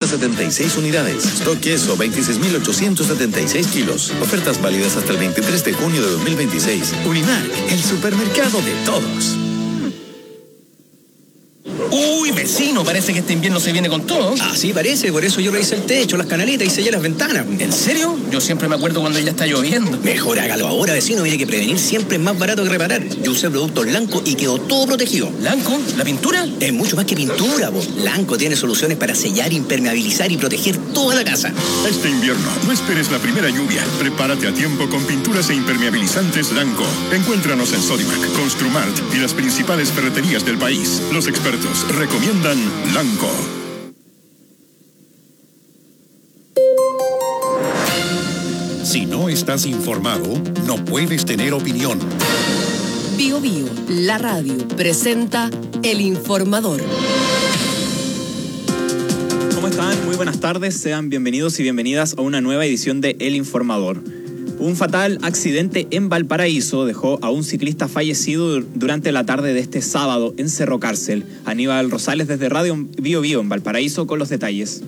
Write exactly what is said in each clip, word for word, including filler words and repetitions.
ochocientas setenta y seis unidades. Stock queso, veintiséis mil ochocientos setenta y seis kilos. Ofertas válidas hasta el veintitrés de junio de dos mil veintiséis. Unimark, el supermercado de todos. Uy, vecino, parece que este invierno se viene con todo. Ah, sí, parece, por eso yo revisé el techo, las canaletas y sellé las ventanas. ¿En serio? Yo siempre me acuerdo cuando ya está lloviendo. Mejor hágalo ahora, vecino, mire que prevenir siempre es más barato que reparar. Yo usé productos Lanco y quedó todo protegido. ¿Lanco? ¿La pintura? Es mucho más que pintura, po. Lanco tiene soluciones para sellar, impermeabilizar y proteger toda la casa. Este invierno, no esperes la primera lluvia. Prepárate a tiempo con pinturas e impermeabilizantes Lanco. Encuéntranos en Sodimac, Construmart y las principales ferreterías del país. Los expertos recomiendan Lanco. Si no estás informado, no puedes tener opinión. Bio Bio, la radio, presenta El Informador. ¿Cómo están? Muy buenas tardes. Sean bienvenidos y bienvenidas a una nueva edición de El Informador. Un fatal accidente en Valparaíso dejó a un ciclista fallecido durante la tarde de este sábado en Cerro Cárcel. Aníbal Rosales desde Radio Bio Bio en Valparaíso con los detalles.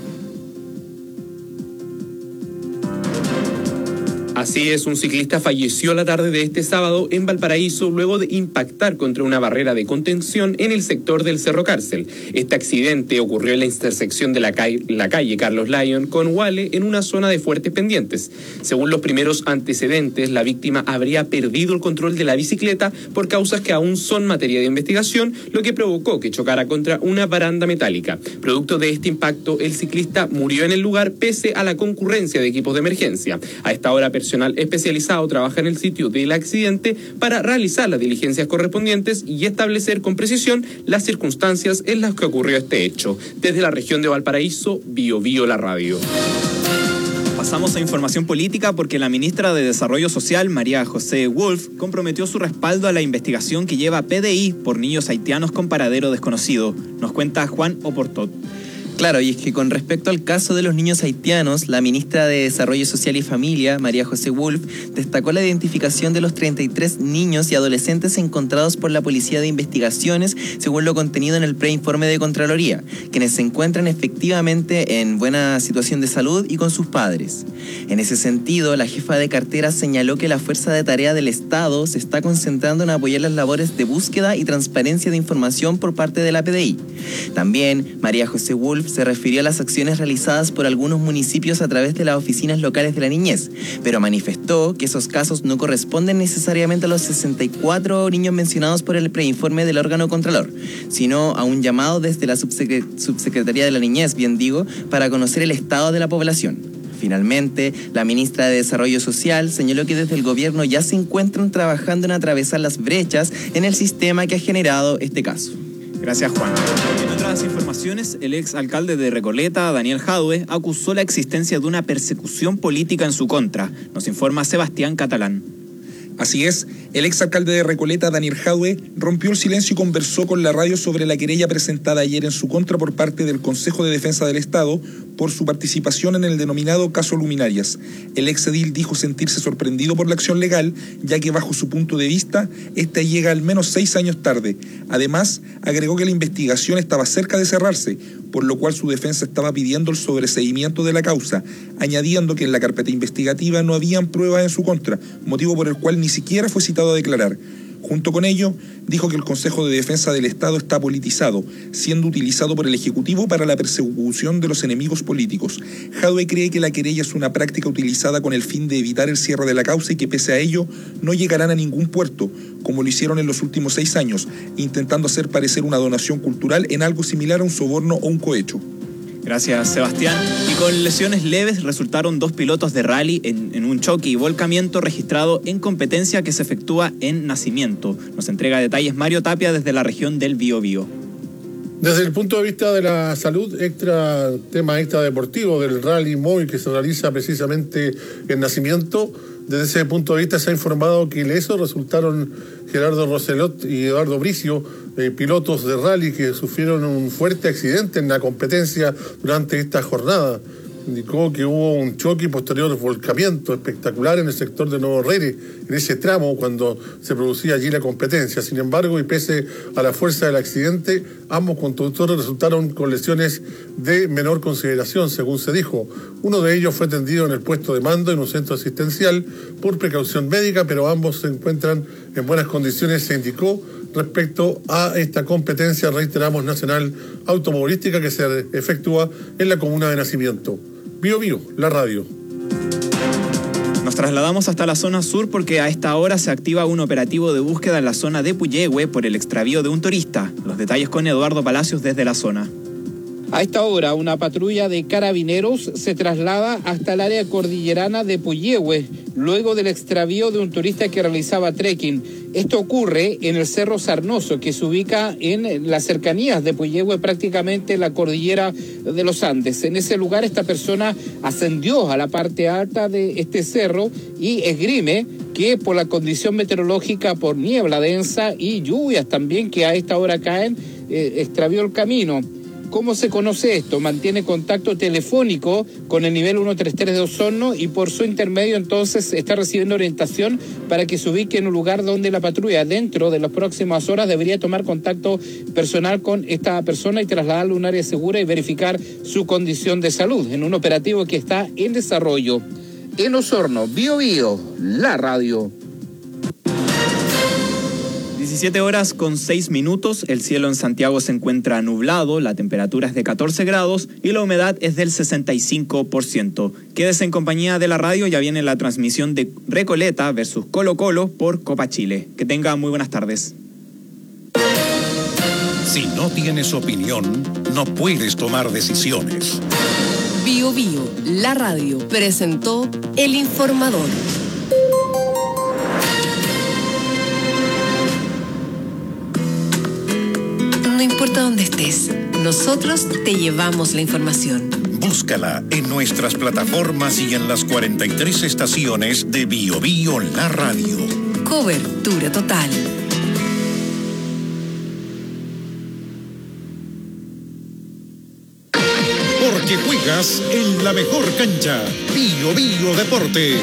Así es, un ciclista falleció la tarde de este sábado en Valparaíso luego de impactar contra una barrera de contención en el sector del Cerro Cárcel. Este accidente ocurrió en la intersección de la calle, la calle Carlos Lyon con Guale en una zona de fuertes pendientes. Según los primeros antecedentes, la víctima habría perdido el control de la bicicleta por causas que aún son materia de investigación, lo que provocó que chocara contra una baranda metálica. Producto de este impacto, el ciclista murió en el lugar pese a la concurrencia de equipos de emergencia. A esta hora, personal especializado trabaja en el sitio del accidente para realizar las diligencias correspondientes y establecer con precisión las circunstancias en las que ocurrió este hecho. Desde la región de Valparaíso, Bio Bio la radio. Pasamos a información política porque la ministra de Desarrollo Social, María José Wolf, comprometió su respaldo a la investigación que lleva P D I por niños haitianos con paradero desconocido. Nos cuenta Juan Oportot. Claro, y es que con respecto al caso de los niños haitianos, la ministra de Desarrollo Social y Familia, María José Wolf, destacó la identificación de los treinta y tres niños y adolescentes encontrados por la Policía de Investigaciones, según lo contenido en el preinforme de Contraloría, quienes se encuentran efectivamente en buena situación de salud y con sus padres. En ese sentido, la jefa de cartera señaló que la Fuerza de Tarea del Estado se está concentrando en apoyar las labores de búsqueda y transparencia de información por parte de la P D I. También, María José Wolf se refirió a las acciones realizadas por algunos municipios a través de las oficinas locales de la niñez, pero manifestó que esos casos no corresponden necesariamente a los sesenta y cuatro niños mencionados por el preinforme del órgano contralor, sino a un llamado desde la subsecre- Subsecretaría de la Niñez, bien digo, para conocer el estado de la población. Finalmente, la ministra de Desarrollo Social señaló que desde el gobierno ya se encuentran trabajando en atravesar las brechas en el sistema que ha generado este caso. Gracias, Juan. En otras informaciones, el ex alcalde de Recoleta, Daniel Jadue, acusó la existencia de una persecución política en su contra. Nos informa Sebastián Catalán. Así es, el exalcalde de Recoleta, Daniel Jadue, rompió el silencio y conversó con la radio sobre la querella presentada ayer en su contra por parte del Consejo de Defensa del Estado por su participación en el denominado caso Luminarias. El exedil dijo sentirse sorprendido por la acción legal, ya que bajo su punto de vista, esta llega al menos seis años tarde. Además, agregó que la investigación estaba cerca de cerrarse, por lo cual su defensa estaba pidiendo el sobreseimiento de la causa, añadiendo que en la carpeta investigativa no habían pruebas en su contra, motivo por el cual ni siquiera fue citado a declarar. Junto con ello, dijo que el Consejo de Defensa del Estado está politizado, siendo utilizado por el Ejecutivo para la persecución de los enemigos políticos. Jadue cree que la querella es una práctica utilizada con el fin de evitar el cierre de la causa y que pese a ello no llegarán a ningún puerto, como lo hicieron en los últimos seis años, intentando hacer parecer una donación cultural en algo similar a un soborno o un cohecho. Gracias, Sebastián. Y con lesiones leves resultaron dos pilotos de rally en, en un choque y volcamiento registrado en competencia que se efectúa en Nacimiento. Nos entrega detalles Mario Tapia desde la región del Biobío. Desde el punto de vista de la salud, extra tema extra deportivo del rally móvil que se realiza precisamente en Nacimiento, desde ese punto de vista se ha informado que ilesos resultaron Gerardo Roselot y Eduardo Bricio, eh, pilotos de rally que sufrieron un fuerte accidente en la competencia durante esta jornada. indicó que hubo un choque y posterior volcamiento espectacular en el sector de Nuevo Rere, en ese tramo cuando se producía allí la competencia. Sin embargo, y pese a la fuerza del accidente, ambos conductores resultaron con lesiones de menor consideración, según se dijo. Uno de ellos fue atendido en el puesto de mando en un centro asistencial por precaución médica, pero ambos se encuentran en buenas condiciones, se indicó respecto a esta competencia, reiteramos, nacional automovilística que se efectúa en la comuna de Nacimiento. Bio Bio, la radio. Nos trasladamos hasta la zona sur porque a esta hora se activa un operativo de búsqueda en la zona de Puyehue por el extravío de un turista. Los detalles con Eduardo Palacios desde la zona. A esta hora, una patrulla de carabineros se traslada hasta el área cordillerana de Puyehue, luego del extravío de un turista que realizaba trekking. Esto ocurre en el Cerro Sarnoso, que se ubica en las cercanías de Puyehue, prácticamente en la cordillera de los Andes. En ese lugar, esta persona ascendió a la parte alta de este cerro y esgrime que por la condición meteorológica, por niebla densa y lluvias también que a esta hora caen, eh, extravió el camino. ¿Cómo se conoce esto? Mantiene contacto telefónico con el nivel ciento treinta y tres de Osorno y por su intermedio entonces está recibiendo orientación para que se ubique en un lugar donde la patrulla dentro de las próximas horas debería tomar contacto personal con esta persona y trasladarlo a un área segura y verificar su condición de salud en un operativo que está en desarrollo. En Osorno, Bio Bio, la radio. diecisiete horas con seis minutos, el cielo en Santiago se encuentra nublado, la temperatura es de catorce grados y la humedad es del sesenta y cinco por ciento. Quédese en compañía de la radio, ya viene la transmisión de Recoleta versus Colo Colo por Copa Chile. Que tenga muy buenas tardes. Si no tienes opinión, no puedes tomar decisiones. Bio Bio, la radio, presentó El Informador. No importa dónde estés, nosotros te llevamos la información. Búscala en nuestras plataformas y en las cuarenta y tres estaciones de Bio Bio la radio. Cobertura total. Porque juegas en la mejor cancha. Bio Bio Deportes.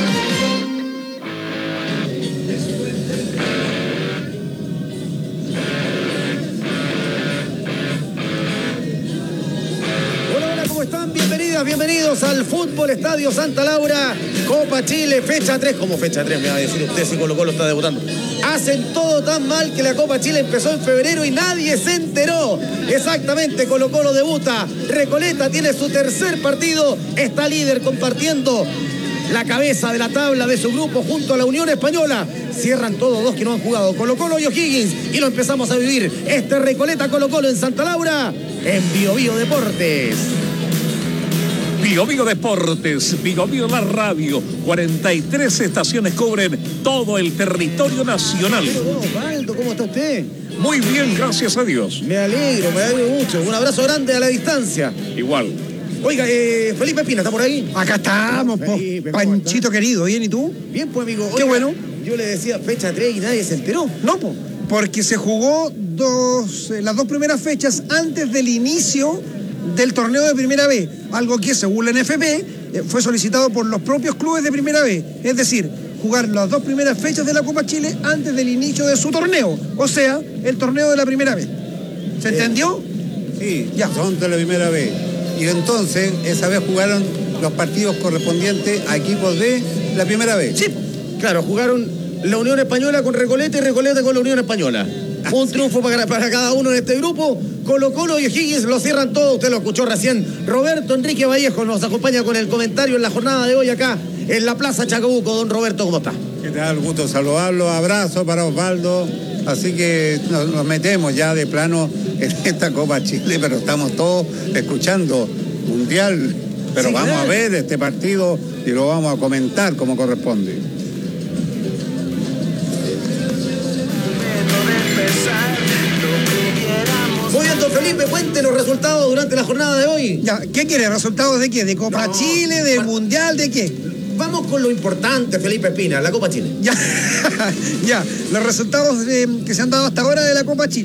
Bienvenidos al Fútbol Estadio Santa Laura, Copa Chile, fecha tres. ¿Cómo fecha tres? Me va a decir usted si Colo Colo está debutando. Hacen todo tan mal que la Copa Chile empezó en febrero y nadie se enteró. Exactamente, Colo Colo debuta. Recoleta tiene su tercer partido, está líder compartiendo la cabeza de la tabla de su grupo junto a la Unión Española. Cierran todos dos que no han jugado, Colo Colo y O'Higgins, y lo empezamos a vivir. Este Recoleta Colo Colo en Santa Laura, en Bio Bio Deportes. Bio Bio Deportes, Bio Bio la radio, cuarenta y tres estaciones cubren todo el territorio nacional. Osvaldo, ¿cómo está usted? Muy bien, gracias a Dios. Me alegro, me alegro mucho. Un abrazo grande a la distancia. Igual. Oiga, eh, Felipe Espina, ¿está por ahí? Acá estamos, po. Felipe, Panchito querido, ¿bien? ¿Y tú? Bien, pues, amigo. Oiga, qué bueno. Yo le decía fecha tres y nadie se enteró. No, po, porque se jugó dos, eh, las dos primeras fechas antes del inicio del torneo de Primera B, algo que según la N F P eh, fue solicitado por los propios clubes de Primera B, es decir, jugar las dos primeras fechas de la Copa Chile antes del inicio de su torneo, o sea, el torneo de la Primera B. ¿Se eh, entendió? Sí, ya son de la Primera B. Y entonces, esa vez jugaron los partidos correspondientes a equipos de la Primera B. Sí, claro, jugaron la Unión Española con Recoleta y Recoleta con la Unión Española. Un triunfo para, para cada uno en este grupo. Colo Colo y O'Higgins lo cierran todo. Usted lo escuchó recién. Roberto Enrique Vallejo nos acompaña con el comentario en la jornada de hoy acá en la Plaza Chacabuco. Don Roberto, ¿cómo está? ¿Qué tal? Gusto saludarlo. Abrazo para Osvaldo. Así que nos, nos metemos ya de plano en esta Copa Chile, pero estamos todos escuchando Mundial. Pero sí, vamos claro. a ver este partido y lo vamos a comentar como corresponde. Muy bien, don Felipe, cuente los resultados durante la jornada de hoy. Ya, ¿qué quiere? ¿Resultados de qué? ¿De Copa no, Chile? ¿De para... Mundial? ¿De qué? Vamos con lo importante, Felipe Espina, la Copa Chile. Ya, ya, los resultados eh, que se han dado hasta ahora de la Copa Chile.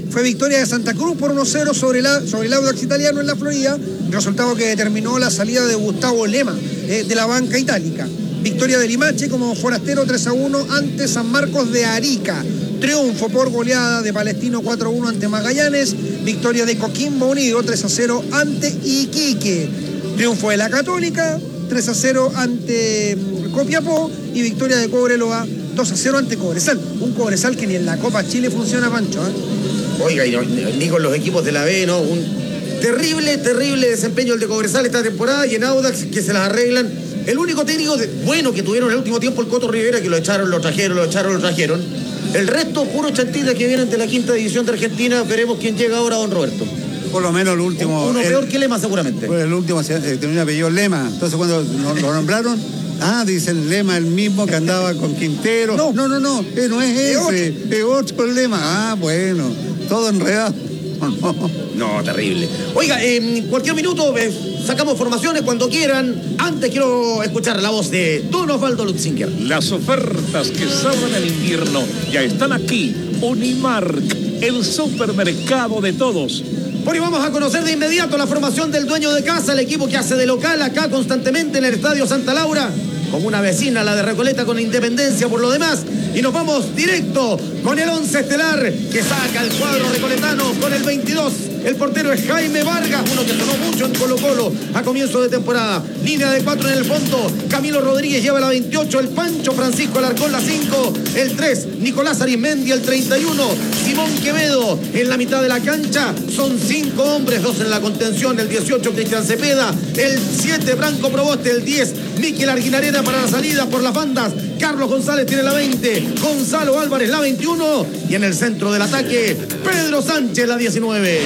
fue victoria de Santa Cruz por uno cero sobre, la, sobre el Audax Italiano en la Florida, resultado que determinó la salida de Gustavo Lema eh, de la banca itálica. Victoria de Limache como forastero tres a uno ante San Marcos de Arica. Triunfo por goleada de Palestino cuatro a uno ante Magallanes. Victoria de Coquimbo Unido tres a cero ante Iquique. Triunfo de la Católica tres a cero ante Copiapó. Y victoria de Cobreloa dos a cero ante Cobresal. Un Cobresal que ni en la Copa Chile funciona, Pancho, ¿eh? Oiga, y no, ni con los equipos de la B, ¿no? Un terrible, terrible desempeño el de Cobresal esta temporada, y en Audax que se las arreglan. El único técnico de, bueno que tuvieron en el último tiempo el Coto Rivera, que lo echaron, lo trajeron, lo echaron, lo trajeron. El resto, puro chantita que vienen de la quinta división de Argentina. Veremos quién llega ahora, don Roberto. Por lo menos el último. Uno el, peor que Lema, seguramente. Pues el último eh, tenía un apellido Lema. Entonces cuando lo, lo nombraron, ah, dicen Lema, el mismo que andaba con Quintero. No, no, no, no, eh, no es ese, es otro el Lema. Ah, bueno, todo enredado. No, no, terrible. Oiga, en cualquier minuto eh, sacamos formaciones cuando quieran. Antes quiero escuchar la voz de Don Osvaldo Lutzinger. Las ofertas que salvan el invierno ya están aquí. Unimark, el supermercado de todos. Bueno, y vamos a conocer de inmediato la formación del dueño de casa, el equipo que hace de local acá constantemente en el Estadio Santa Laura, como una vecina, la de Recoleta, con Independencia por lo demás. Y nos vamos directo con el once estelar que saca el cuadro recoletano con el veintidós. El portero es Jaime Vargas, uno que sonó mucho en Colo Colo a comienzo de temporada. Línea de cuatro en el fondo. Camilo Rodríguez lleva la veintiocho. El Pancho Francisco Alarcón la cinco. El tres, Nicolás Arismendi el treinta y uno. Simón Quevedo en la mitad de la cancha. Son cinco hombres, dos en la contención. El dieciocho, Cristian Cepeda. El siete, Branco Proboste. El diez, Miquel Arguinarena para la salida por las bandas. Carlos González tiene la veinte. Gonzalo Álvarez la veintiuno. Y en el centro del ataque, Pedro Sánchez la diecinueve.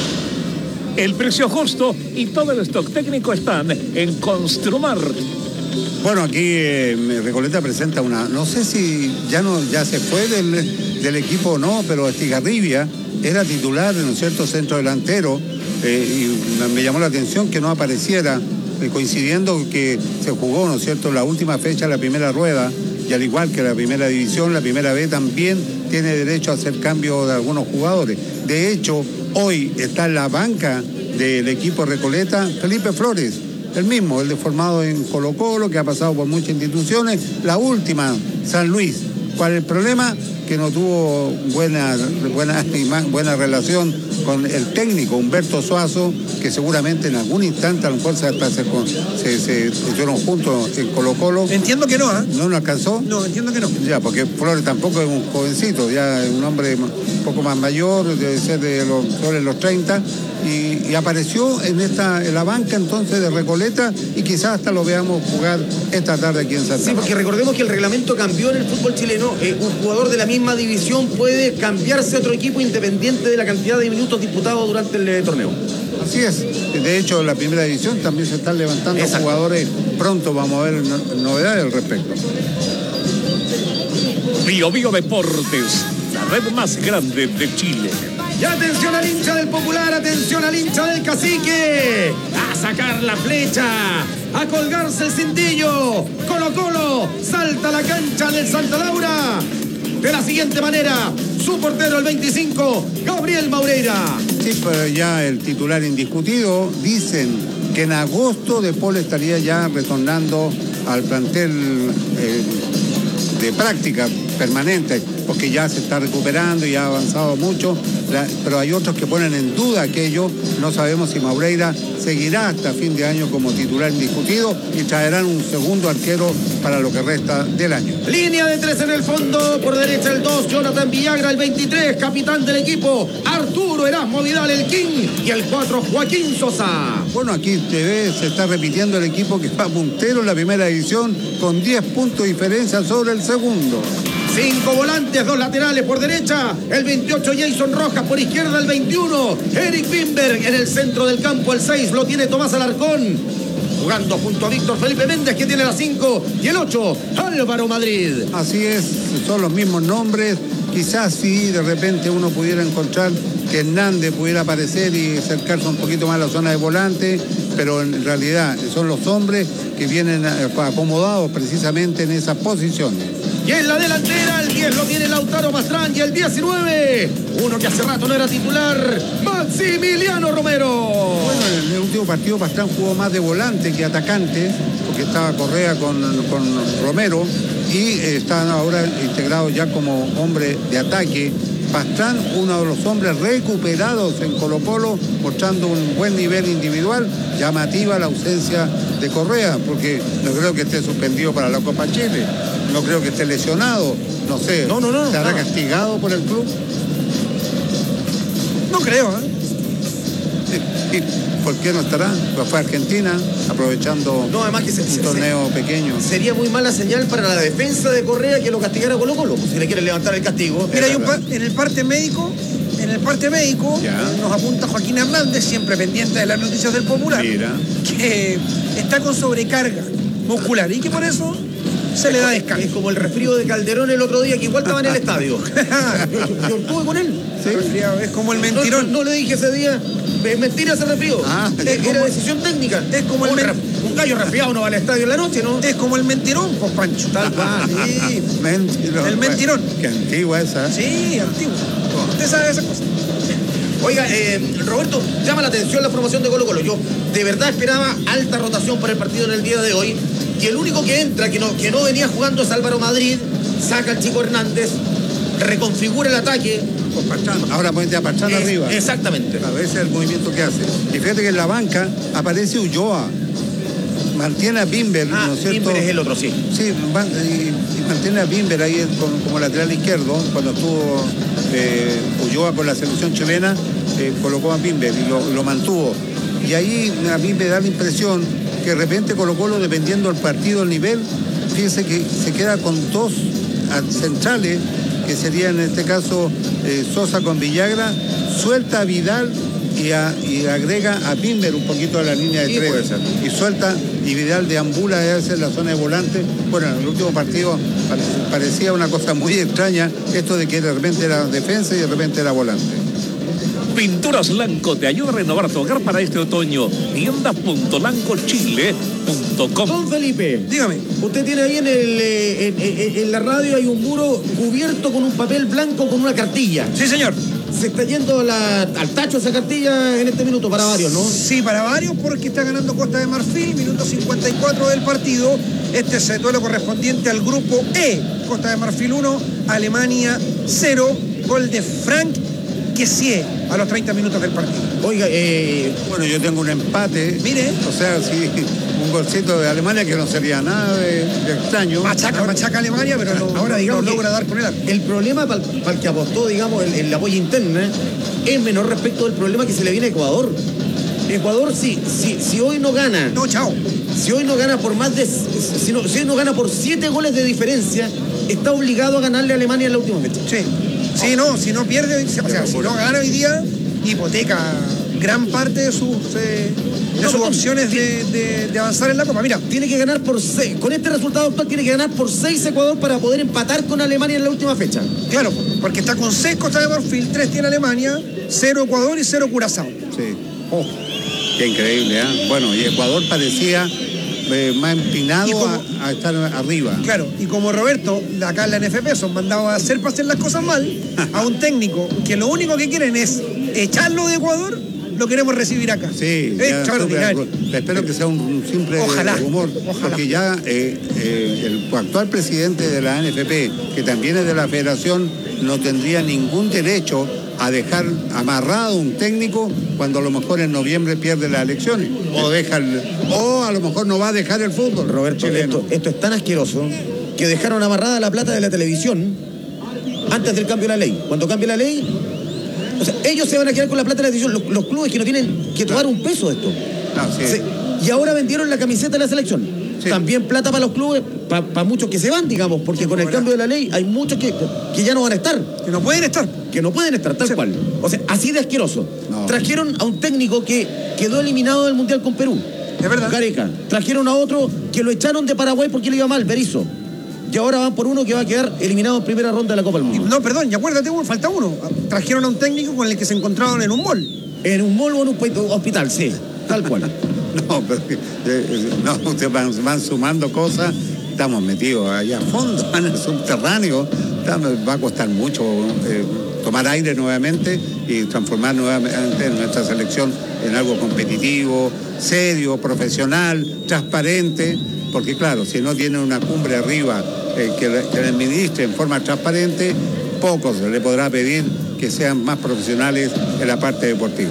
El precio justo y todo el stock técnico están en Construmar. Bueno, aquí eh, Recoleta presenta una, no sé si ya no ya se fue del, del equipo o no, pero Estigarribia era titular en un cierto centro delantero, eh, y me llamó la atención que no apareciera, eh, coincidiendo que se jugó, ¿no es cierto?, la última fecha de la primera rueda, y al igual que la primera división, la primera B también tiene derecho a hacer cambio de algunos jugadores. De hecho, hoy está en la banca del equipo Recoleta Felipe Flores, el mismo, el de formado en Colo Colo, que ha pasado por muchas instituciones, la última, San Luis. ¿Cuál es el problema? Que no tuvo buena, buena, buena relación con el técnico Humberto Suazo, que seguramente en algún instante a lo mejor se, se, se estuvieron juntos en Colo Colo. Entiendo que no, ¿eh? ¿No lo alcanzó? No, entiendo que no. Ya, porque Flores tampoco es un jovencito, ya es un hombre un poco más mayor, debe ser de los, sobre los treinta, y, y apareció en esta en la banca entonces de Recoleta, y quizás hasta lo veamos jugar esta tarde aquí en Santa Marta. Sí, porque recordemos que el reglamento cambió en el fútbol chileno. Eh, un jugador de la misma división puede cambiarse a otro equipo independiente de la cantidad de minutos disputados durante el eh, torneo. Así es. De hecho, la primera división también se están levantando Exacto. jugadores. Pronto vamos a ver no, novedades al respecto. Bio Bio Deportes, la red más grande de Chile. Y atención al hincha del Popular, atención al hincha del Cacique. A sacar la flecha, a colgarse el cintillo. Colo Colo salta a la cancha del Santa Laura de la siguiente manera. Su portero, el veinticinco, Gabriel Maureira. Sí, pero ya el titular indiscutido. Dicen que en agosto De Paul estaría ya retornando al plantel eh, de práctica permanente, porque ya se está recuperando y ha avanzado mucho, la, pero hay otros que ponen en duda aquello. No sabemos si Maureira seguirá hasta fin de año como titular indiscutido, y traerán un segundo arquero para lo que resta del año. Línea de tres en el fondo, por derecha el dos, Jonathan Villagra, el veintitrés, capitán del equipo, Arturo Erasmo Vidal, el King, y el cuatro, Joaquín Sosa. Bueno, aquí te ves, se está repitiendo el equipo que va puntero en la primera división con diez puntos de diferencia sobre el segundo. Cinco volantes, dos laterales por derecha, el veintiocho Jason Rojas, por izquierda el veintiuno, Eric Wimberg en el centro del campo, el seis lo tiene Tomás Alarcón, jugando junto a Víctor Felipe Méndez, que tiene la cinco, y el ocho, Álvaro Madrid. Así es, son los mismos nombres. Quizás sí, de repente uno pudiera encontrar que Hernández pudiera aparecer y acercarse un poquito más a la zona de volante, pero en realidad son los hombres que vienen acomodados precisamente en esas posiciones. Y en la delantera, el diez lo tiene Lautaro Pastrán. Y el diecinueve, uno que hace rato no era titular, Maximiliano Romero. Bueno, en el último partido Pastrán jugó más de volante que atacante, porque estaba Correa con, con Romero, y eh, están ahora integrados ya como hombre de ataque. Pastrán, uno de los hombres recuperados en Colo-Colo, mostrando un buen nivel individual. Llamativa la ausencia de Correa, porque no creo que esté suspendido para la Copa Chile, no creo que esté lesionado, no sé, no, no, no, ¿estará no. castigado por el club? No creo, ¿eh? ¿Y por qué no estará? Pues fue a Argentina, aprovechando no, además que se, un se, torneo se, pequeño. Sería muy mala señal para la defensa de Correa que lo castigara Colo Colo, si le quieren levantar el castigo. Mira, hay un pa- en el parte médico, en el parte médico, Ya. nos apunta Joaquín Hernández, siempre pendiente de las noticias del Popular, Mira. que está con sobrecarga muscular y que por eso se le da descanso. Es como el resfrío de Calderón el otro día, que igual estaba en el estadio. yo, yo, yo estuve con él. ¿Sí? Es como el mentirón. No, no le dije ese día, es mentira ese resfrío. Ah, es, es era como- decisión técnica. es como el un, men- ref- un gallo resfriado no va al estadio en la noche, ¿no? Es como el mentirón, pues Pancho. Tal cual. Sí. Mentirón. El mentirón. Qué antigua esa. Sí, antiguo. Usted sabe esa cosa. Oiga, eh, Roberto, llama la atención la formación de Colo Colo. Yo de verdad esperaba alta rotación para el partido en el día de hoy. Y el único que entra, que no, que no venía jugando, es Álvaro Madrid. Saca al chico Hernández, reconfigura el ataque. Con Pastrán. Ahora ponete a Pastrán Es- arriba. Exactamente. A ver ese es el movimiento que hace. Y fíjate que en la banca aparece Ulloa. Mantiene a Bimber, Ah, ¿no es cierto? Bimber es el otro, sí. Sí, van- y, y mantiene a Bimber ahí con- como lateral izquierdo. Cuando estuvo eh, Ulloa con la selección chilena, eh, colocó a Bimber y lo, lo mantuvo. Y ahí a mí me da la impresión que de repente Colo-Colo, dependiendo del partido, el nivel, fíjese que se queda con dos centrales, que serían en este caso eh, Sosa con Villagra, suelta a Vidal y, a, y agrega a Bimber un poquito a la línea de Sí, puede tres. ser. Y suelta y Vidal deambula a veces en la zona de volante. Bueno, en el último partido pare- parecía una cosa muy extraña esto de que de repente era defensa y de repente era volante. Pinturas Lanco te ayuda a renovar tu hogar para este otoño. tienda punto lanco chile punto com. Don Felipe, Dígame. usted tiene ahí en, el, eh, en, en- en la radio hay un muro cubierto con un papel blanco con una cartilla. Sí, señor. Se está yendo la- al tacho esa cartilla en este minuto para varios, ¿no? Sí, para varios, porque está ganando Costa de Marfil, minuto cincuenta y cuatro del partido. Este es el duelo correspondiente al grupo E. Costa de Marfil uno, Alemania cero, gol de Frank Kessié a los treinta minutos del partido. Oiga, eh, Bueno, yo tengo un empate. Mire. O sea, sí, un golcito de Alemania que no sería nada de, de extraño. Machaca, machaca Alemania, pero no, ahora no- digamos no que logra dar con el arco. el problema para el que apostó, digamos, en, en la boya interna es menor respecto del problema que se le viene a Ecuador. Ecuador, sí, sí, si hoy no gana, No, chao. si hoy no gana por más de, si, no, si hoy no gana por siete goles de diferencia, está obligado a ganarle a Alemania en la última fecha. Sí. Sí, no, si no pierde, o sea, si no gana hoy día, hipoteca gran parte de sus, eh, de No, sus pero- opciones de, de- de avanzar en la Copa. Mira, Tiene que ganar por seis, con este resultado actual tiene que ganar por seis Ecuador para poder empatar con Alemania en la última fecha. claro, porque está con seis Costa de Marfil, tres tiene Alemania, cero Ecuador y cero Curazao. Sí. Oh, qué increíble, ¿eh? Bueno, y Ecuador parecía eh, más empinado Y como- a, a estar arriba. Claro, y como Roberto, acá en la N F P son mandados a hacer para hacer las cosas mal, a un técnico que lo único que quieren es echarlo de Ecuador, lo queremos recibir acá. Sí, ya extraordinario. súper- espero que sea un, un simple Ojalá, rumor, ojalá. porque ya eh, eh, el actual presidente de la N F P, que también es de la federación, no tendría ningún derecho a dejar amarrado un técnico cuando a lo mejor en noviembre pierde las elecciones, o deja el- o a lo mejor no va a dejar el fútbol. Roberto, chileno. esto, esto es tan asqueroso que dejaron amarrada la plata de la televisión antes del cambio de la ley. Cuando cambie la ley, o sea, ellos se van a quedar con la plata de la televisión, los, los clubes que no tienen que tomar un peso de esto. No, sí. Se- y ahora vendieron la camiseta de la selección. Sí. También plata para los clubes, para muchos que se van, digamos, porque con el cambio de la ley hay muchos que, que ya no van a estar. Que no pueden estar. Que no pueden estar, tal Sí. cual. O sea, así de asqueroso. No. Trajeron a un técnico que quedó eliminado del Mundial con Perú. Es verdad. Gareca. Trajeron a otro que lo echaron de Paraguay porque le iba mal, Berizzo. Y ahora van por uno que va a quedar eliminado en primera ronda de la Copa del Mundo. No, perdón, y acuérdate, uno, falta uno. Trajeron a un técnico con el que se encontraron en un mall. En un mall o en un pe- hospital, sí. Tal cual. No, pero que, eh, eh, no, ustedes van, van sumando cosas estamos metidos allá a fondo, en el subterráneo. Va a costar mucho eh, tomar aire nuevamente y transformar nuevamente nuestra selección en algo competitivo, serio, profesional, transparente, porque claro, si no tiene una cumbre arriba eh, que, que le administre en forma transparente, poco se le podrá pedir que sean más profesionales en la parte deportiva.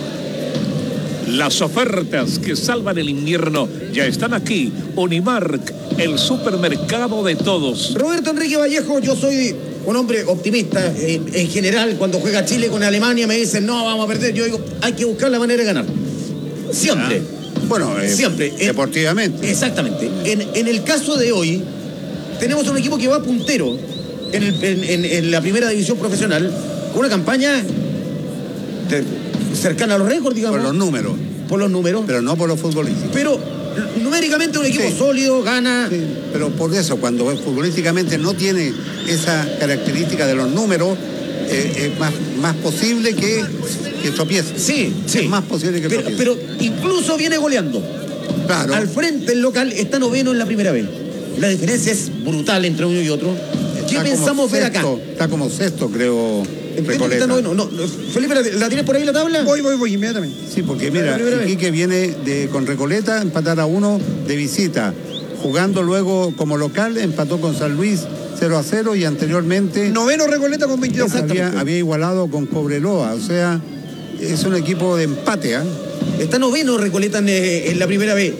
Las ofertas que salvan el invierno ya están aquí. Unimark, el supermercado de todos. Roberto Enrique Vallejo, yo soy un hombre optimista. En, en general, cuando juega Chile con Alemania me dicen, no, vamos a perder. Yo digo, hay que buscar la manera de ganar. Siempre. Ah, bueno, eh, siempre. Deportivamente. Exactamente. En, en el caso de hoy, tenemos un equipo que va puntero en, el, en, en, en la primera división profesional, con una campaña de, cercana a los récords, digamos. Por los números. Por los números. Pero no por los futbolísticos. Pero numéricamente un equipo sí. sólido, gana. Sí, pero por eso, cuando futbolísticamente no tiene esa característica de los números, eh, es más, más posible que, que tropiece. Sí, sí. Es más posible que pero, tropiece. Pero incluso viene goleando. Claro. Al frente el local está noveno en la primera vez. La diferencia es brutal entre uno y otro. ¿Qué está pensamos ver sexto, acá? Está como sexto, creo. Recoleta. No, no, no. Felipe, ¿la, ¿la tienes por ahí la tabla? Voy, voy, voy, inmediatamente. Sí, porque mira, Iquique viene de, con Recoleta, empatar a uno de visita. Jugando luego como local, empató con San Luis cero a cero y anteriormente... Noveno Recoleta con veintidós puntos. Había, había igualado con Cobreloa, o sea, es un equipo de empate, ¿eh? Está noveno Recoleta en, en la primera vez.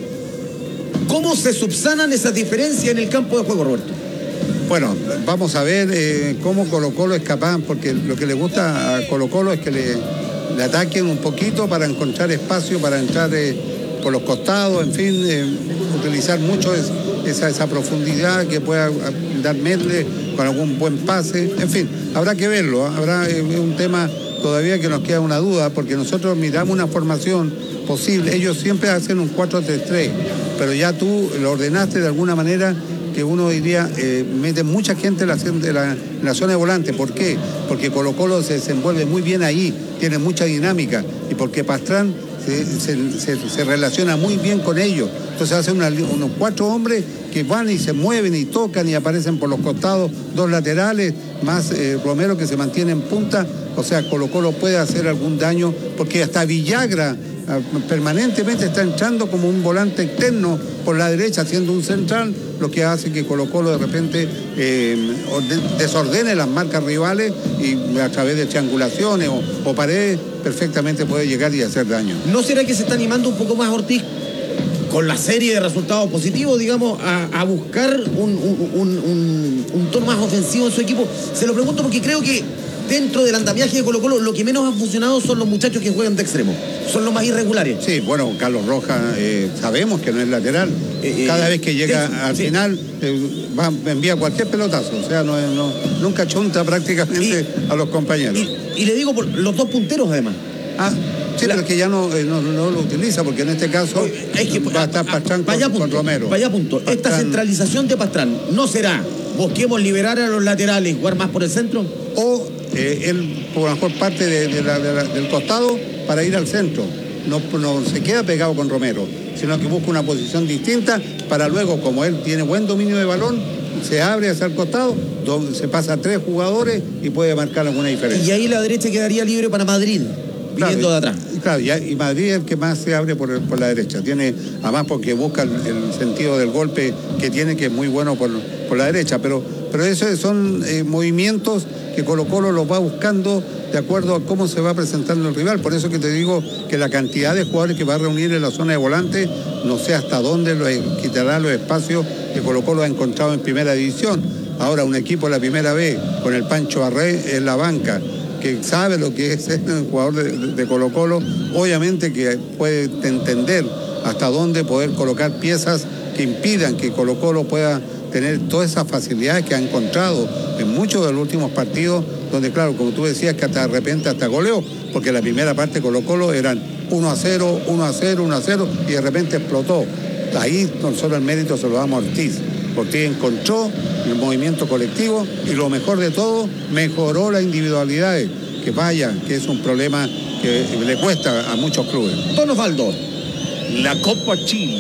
¿Cómo se subsanan esas diferencias en el campo de juego, Roberto? Bueno, vamos a ver eh, cómo Colo Colo es capaz, porque lo que le gusta a Colo Colo es que le, le ataquen un poquito para encontrar espacio, para entrar eh, por los costados, en fin, eh, utilizar mucho es, esa, esa profundidad que pueda dar Medley con algún buen pase, en fin, habrá que verlo, ¿eh? Habrá eh, un tema todavía que nos queda una duda, porque nosotros miramos una formación posible, ellos siempre hacen un cuatro tres tres, pero ya tú lo ordenaste de alguna manera que uno diría, eh, mete mucha gente en la, en, la, en la zona de volante. ¿Por qué? Porque Colo Colo se desenvuelve muy bien ahí, tiene mucha dinámica, y porque Pastrán se, se, se, se relaciona muy bien con ellos. Entonces hacen una, unos cuatro hombres que van y se mueven y tocan y aparecen por los costados, dos laterales, más eh, Romero que se mantiene en punta. O sea, Colo Colo puede hacer algún daño, porque hasta Villagra permanentemente está entrando como un volante externo por la derecha, haciendo un central, lo que hace que Colo Colo de repente eh, desordene las marcas rivales y a través de triangulaciones o, o paredes perfectamente puede llegar y hacer daño. ¿No será que se está animando un poco más Ortiz con la serie de resultados positivos, digamos, a, a buscar un, un, un, un, un tono más ofensivo en su equipo? Se lo pregunto porque creo que dentro del andamiaje de Colo Colo lo que menos ha funcionado son los muchachos que juegan de extremo, son los más irregulares. Sí, bueno, Carlos Rojas eh, sabemos que no es lateral, eh, cada eh, vez que llega eso, al sí. final eh, va, envía cualquier pelotazo, o sea, no, no, nunca chunta prácticamente y, a los compañeros. Y, y le digo por los dos punteros además. Ah, sí, la, pero es que ya no, eh, no, no lo utiliza, porque en este caso es que, va a estar Pastrán con, punto, con Romero. Vaya punto, Pastrán. Esta centralización de Pastrán, ¿no será busquemos liberar a los laterales y jugar más por el centro? O eh, él, por la mejor parte de, de la, de la, del costado, para ir al centro. No, no se queda pegado con Romero, sino que busca una posición distinta para luego, como él tiene buen dominio de balón, se abre hacia el costado, donde se pasa a tres jugadores y puede marcar alguna diferencia. Y ahí la derecha quedaría libre para Madrid, claro, viniendo de atrás. Claro, y, y Madrid es el que más se abre por, por la derecha. Tiene, además porque busca el, el sentido del golpe que tiene, que es muy bueno por, por la derecha. Pero, pero esos son eh, movimientos que Colo Colo los va buscando de acuerdo a cómo se va presentando el rival. Por eso que te digo que la cantidad de jugadores que va a reunir en la zona de volante, no sé hasta dónde lo, quitará los espacios que Colo Colo ha encontrado en primera división. Ahora un equipo de la primera vez con el Pancho Arrey en la banca, que sabe lo que es ser un jugador de, de Colo Colo, obviamente que puede entender hasta dónde poder colocar piezas que impidan que Colo Colo pueda tener todas esas facilidades que ha encontrado en muchos de los últimos partidos, donde claro, como tú decías, que hasta de repente hasta goleó, porque la primera parte Colo Colo eran uno a cero, uno a cero, uno a cero, y de repente explotó. Ahí nosotros el mérito se lo damos a Ortiz. Ortiz encontró el movimiento colectivo y lo mejor de todo, mejoró las individualidades, que vaya, que es un problema que le cuesta a muchos clubes. Don Osvaldo. La Copa Chile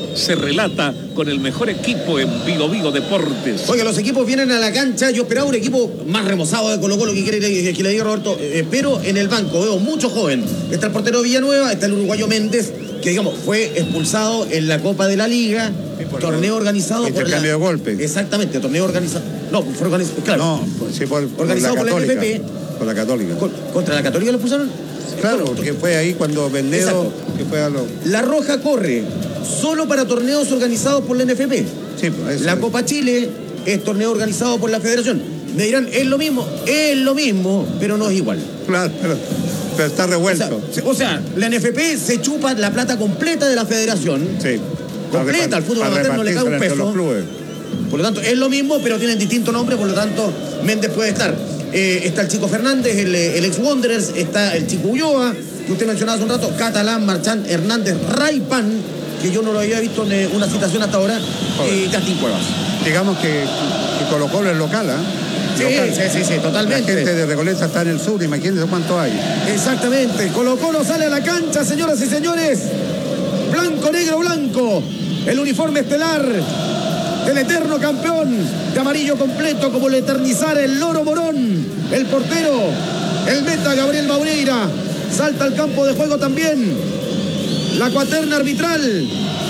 se relata con el mejor equipo en Vigo Vigo Deportes. Oiga, los equipos vienen a la cancha. Yo esperaba un equipo más remozado de Colo Colo que quiere que, que le diga Roberto, eh, pero en el banco veo mucho joven. Está el portero Villanueva, está el uruguayo Méndez, que digamos fue expulsado en la Copa de la Liga, torneo organizado por la... Intercambio de golpes. Exactamente, torneo organizado. No, fue organizado, claro. No, sí, por, por organizado la por la N F P. Por la Católica. Con, ¿Contra la Católica lo expulsaron? Claro, porque fue ahí cuando Vendedo, que fue a lo... La Roja corre solo para torneos organizados por la N F P. Sí, pues, la Copa Chile es torneo organizado por la Federación. Me dirán, es lo mismo, es lo mismo, pero no es igual. Claro, pero, pero está revuelto. O sea, o sea, la N F P se chupa la plata completa de la Federación. Sí. Completa, al fútbol amateur no le cae un peso. Por lo tanto, es lo mismo, pero tienen distinto nombre, por lo tanto, Méndez puede estar. Eh, está el Chico Fernández, el, el ex Wanderers, está el Chico Ulloa, que usted mencionaba hace un rato, Catalán, Marchán, Hernández, Raipan, que yo no lo había visto en una citación hasta ahora, y Castín Cuevas. Digamos que, que Colo Colo es local, ¿ah? ¿eh? Sí, local. sí, sí, sí, totalmente. La gente de Recoleta está en el sur, imagínense cuánto hay. Exactamente, Colo Colo sale a la cancha, señoras y señores, blanco, negro, blanco, el uniforme estelar del eterno campeón de amarillo completo, como le eternizara el Loro Morón, el portero, el meta Gabriel Maureira, salta al campo de juego también, la cuaterna arbitral,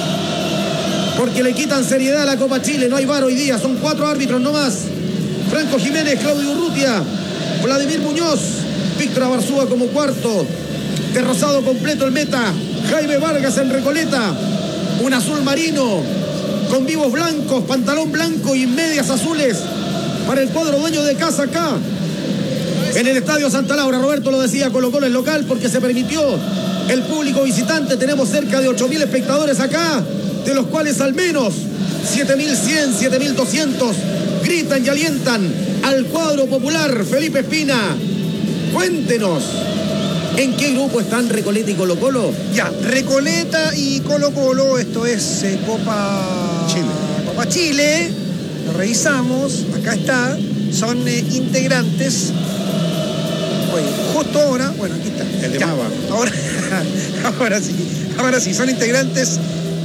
porque le quitan seriedad a la Copa Chile, no hay V A R hoy día, son cuatro árbitros nomás, Franco Jiménez, Claudio Urrutia, Vladimir Muñoz, Víctor Abarzúa como cuarto, de rosado completo el meta, Jaime Vargas en Recoleta, un azul marino, con vivos blancos, pantalón blanco y medias azules para el cuadro dueño de casa acá en el Estadio Santa Laura. Roberto lo decía, Colo Colo es local porque se permitió el público visitante. Tenemos cerca de ocho mil espectadores acá, de los cuales al menos siete mil cien, siete mil doscientos gritan y alientan al cuadro popular. Felipe Espina, cuéntenos, ¿en qué grupo están Recoleta y Colo Colo? Ya, Recoleta y Colo Colo, esto es eh, Copa Chile. Copa Chile, lo revisamos, acá está, son eh, integrantes. Oye, justo ahora, bueno, aquí está. El de ya, Mava. Ahora, ahora sí, ahora sí, son integrantes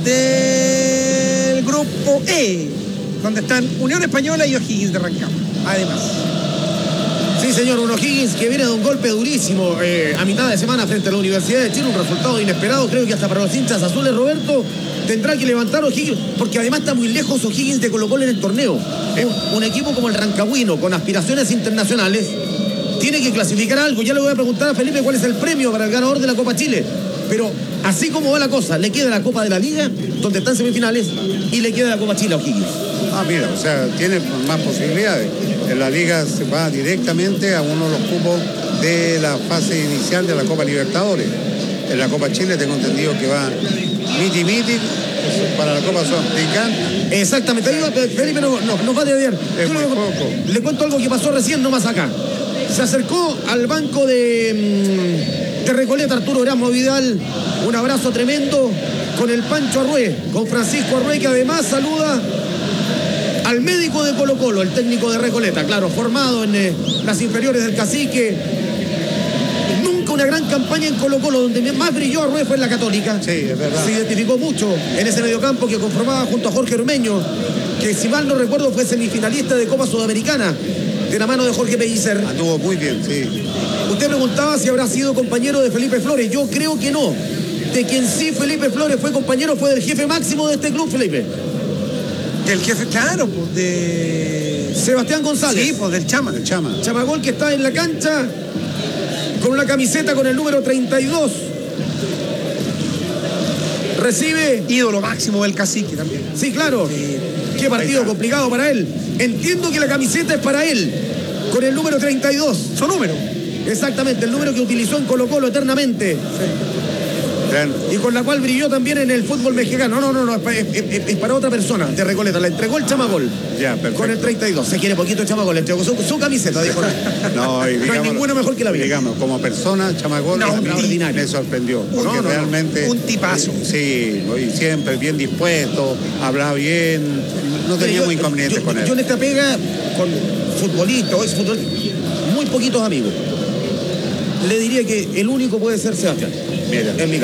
del grupo E, donde están Unión Española y O'Higgins de Rancagua, además. Sí, señor, un O'Higgins que viene de un golpe durísimo eh, a mitad de semana frente a la Universidad de Chile, un resultado inesperado, creo que hasta para los hinchas azules, Roberto, tendrá que levantar O'Higgins, porque además está muy lejos O'Higgins de Colo Colo en el torneo. Un, un equipo como el Rancagüino, con aspiraciones internacionales, tiene que clasificar algo. Ya le voy a preguntar a Felipe cuál es el premio para el ganador de la Copa Chile. Pero así como va la cosa, le queda la Copa de la Liga, donde están semifinales, y le queda la Copa Chile a O'Higgins. Ah, mira, o sea, tiene más posibilidades. En la Liga se va directamente a uno de los cupos de la fase inicial de la Copa Libertadores. En la Copa Chile tengo entendido que va miti miti para la Copa Sudamericana. Exactamente, ahí va, Felipe nos, nos, nos va a dediar. Le, le cuento algo que pasó recién nomás acá. Se acercó al banco de, de Recoleta Arturo Erasmo Vidal, un abrazo tremendo con el Pancho Arrué, con Francisco Arrué, que además saluda al médico de Colo Colo, el técnico de Recoleta, claro, formado en eh, las inferiores del Cacique. Nunca una gran campaña en Colo Colo, donde más brilló Arrué fue en la Católica. Sí, es verdad. Se identificó mucho en ese mediocampo que conformaba junto a Jorge Ormeño, que si mal no recuerdo fue semifinalista de Copa Sudamericana, de la mano de Jorge Pellicer. Anduvo muy bien, sí. Usted preguntaba si habrá sido compañero de Felipe Flores. Yo creo que no. De quien sí Felipe Flores fue compañero fue del jefe máximo de este club, Felipe. Del jefe, claro, pues de... Sebastián González. Sí, pues del Chama. Del Chama. Chamagol, que está en la cancha con una camiseta con el número treinta y dos. Recibe... Ídolo máximo del Cacique también. Sí, claro. Sí. Qué partido complicado para él. Entiendo que la camiseta es para él, con el número treinta y dos. Su número. Exactamente, el número que utilizó en Colo Colo eternamente. Sí. Y con la cual brilló también en el fútbol mexicano. No, no, no, no es, es, es para otra persona de Recoleta. La entregó el Chamagol. Ya, perfecto. Con el treinta y dos. Se quiere poquito el Chamagol. Le entregó su, su camiseta, dijo. No, y digamos, no hay ninguno mejor que la mía. Digamos, como persona, Chamagol no, extraordinario. Me sorprendió. Porque no, no, realmente. Un tipazo. Sí, y siempre bien dispuesto, hablaba bien. No teníamos yo, inconvenientes yo, con él. Yo en esta pega, con futbolista, ex futbolista, muy poquitos amigos. Le diría que el único puede ser Sebastián. Mira. En mi caso.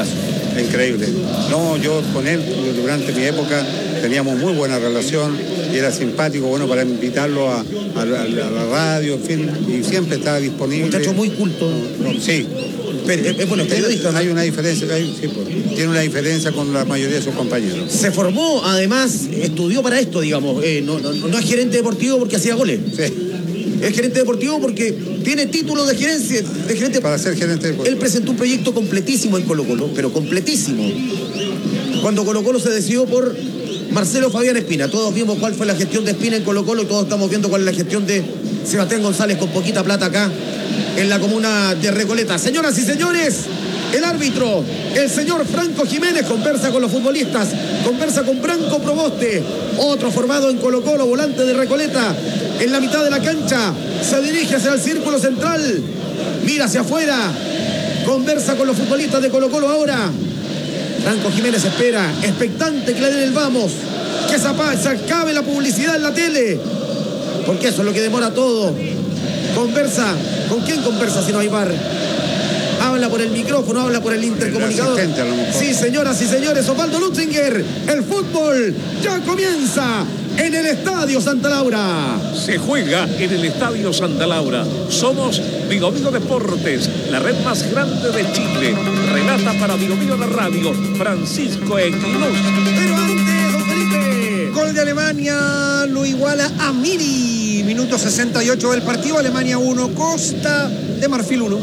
increíble. No, yo con él durante mi época teníamos muy buena relación y era simpático, bueno, para invitarlo a, a, a la radio, en fin, y siempre estaba disponible. Muchacho muy culto. No, no, sí. Pero, es bueno, periodista. Hay una diferencia, hay, sí, pues, tiene una diferencia con la mayoría de sus compañeros. Se formó, además, estudió para esto, digamos. Eh, no, no, no es gerente deportivo porque hacía goles. Sí. Es gerente deportivo porque tiene título de gerencia, de gerente. Para ser gerente deportivo. Él presentó un proyecto completísimo en Colo-Colo, pero completísimo. Cuando Colo-Colo se decidió por Marcelo Fabián Espina. Todos vimos cuál fue la gestión de Espina en Colo-Colo y todos estamos viendo cuál es la gestión de Sebastián González con poquita plata acá en la comuna de Recoleta. Señoras y señores, el árbitro, el señor Franco Jiménez, conversa con los futbolistas, conversa con Branco Proboste, otro formado en Colo-Colo, volante de Recoleta, en la mitad de la cancha, se dirige hacia el círculo central, mira hacia afuera, conversa con los futbolistas de Colo-Colo ahora. Franco Jiménez espera, expectante que le den el vamos, que se acabe la publicidad en la tele, porque eso es lo que demora todo. Conversa, ¿con quién conversa si no hay bar? Habla por el micrófono, habla por el intercomunicador. El a lo mejor. Sí, señoras y señores, Osvaldo Lutzinger, el fútbol ya comienza en el Estadio Santa Laura. Se juega en el Estadio Santa Laura. Somos Vigo Vigo Deportes, la red más grande de Chile. Relata para Vigo Vigo la radio, Francisco Equiluz. Pero antes, don Felipe. Gol de Alemania lo iguala a Miri. Minuto sesenta y ocho del partido. Alemania uno, Costa de Marfil uno.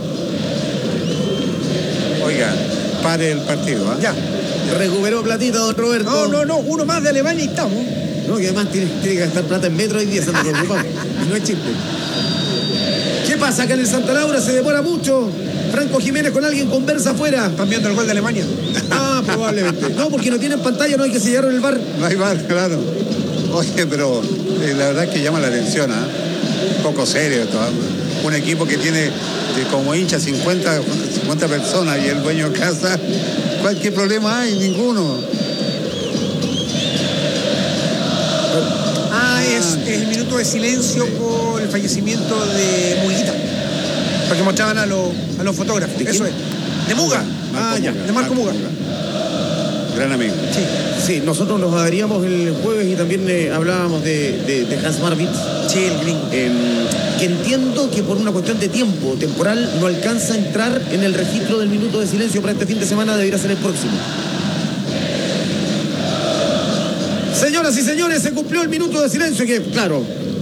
Oiga, pare el partido, ¿eh? Ya. Recuperó platita, don Roberto. No, no, no, uno más de Alemania y estamos. No, que además tiene, tiene que gastar plata en metro y diez, se nos preocupa. No es chiste. ¿Qué pasa acá en el Santa Laura? Se demora mucho. Franco Jiménez con alguien conversa afuera. ¿Están viendo el gol de Alemania? Ah, probablemente. No, porque no tienen pantalla, no hay que sellar en el bar. No hay bar, claro. Oye, pero eh, la verdad es que llama la atención, ¿ah? ¿eh? Un poco serio esto, ¿eh? Un equipo que tiene eh, como hincha cincuenta, cincuenta personas y el dueño de casa, ¿cuál, ¿qué problema hay? Ninguno. Ah, es, es el minuto de silencio por el fallecimiento de Muguita. Porque mostraban a, lo, a los fotógrafos. Eso es. De Muga. Ah, Marco ya. Muga. De Marco Muga. Gran amigo. Sí. Sí, nosotros nos daríamos el jueves y también eh, hablábamos de, de, de Hans Marwitz. Sí, el gringo. Eh, que entiendo que por una cuestión de tiempo temporal no alcanza a entrar en el registro del minuto de silencio para este fin de semana, debería ser el próximo. Señoras y señores, se cumplió el minuto de silencio que, claro,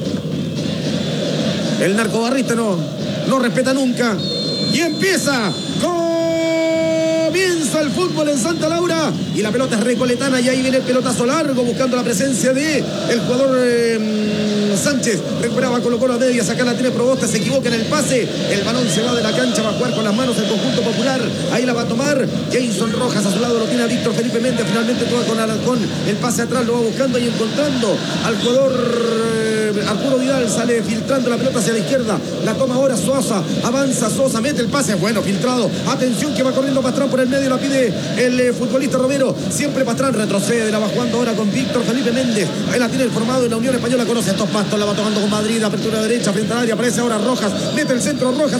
el narcobarrista no, no respeta nunca. Y empieza con... Comienza el fútbol en Santa Laura y la pelota es recoletana y ahí viene el pelotazo largo buscando la presencia de el jugador eh, Sánchez. Recuperaba Colo-Colo a media, acá la tiene Proboste, se equivoca en el pase, el balón se va de la cancha, va a jugar con las manos el conjunto popular, ahí la va a tomar Jason Rojas, a su lado lo tiene a Víctor Felipe Méndez, finalmente toda con Alarcón, el pase atrás lo va buscando y encontrando al jugador eh, Arturo Vidal, sale filtrando la pelota hacia la izquierda, la toma ahora Sosa, avanza Sosa, mete el pase, bueno, filtrado, atención que va corriendo Pastrán por el medio, la pide el eh, futbolista Romero, siempre Pastrán retrocede, la va jugando ahora con Víctor Felipe Méndez, ahí la tiene el formado en la Unión Española, conoce estos pastos, la va tomando con Madrid, apertura derecha frente al área, aparece ahora Rojas, mete el centro Rojas,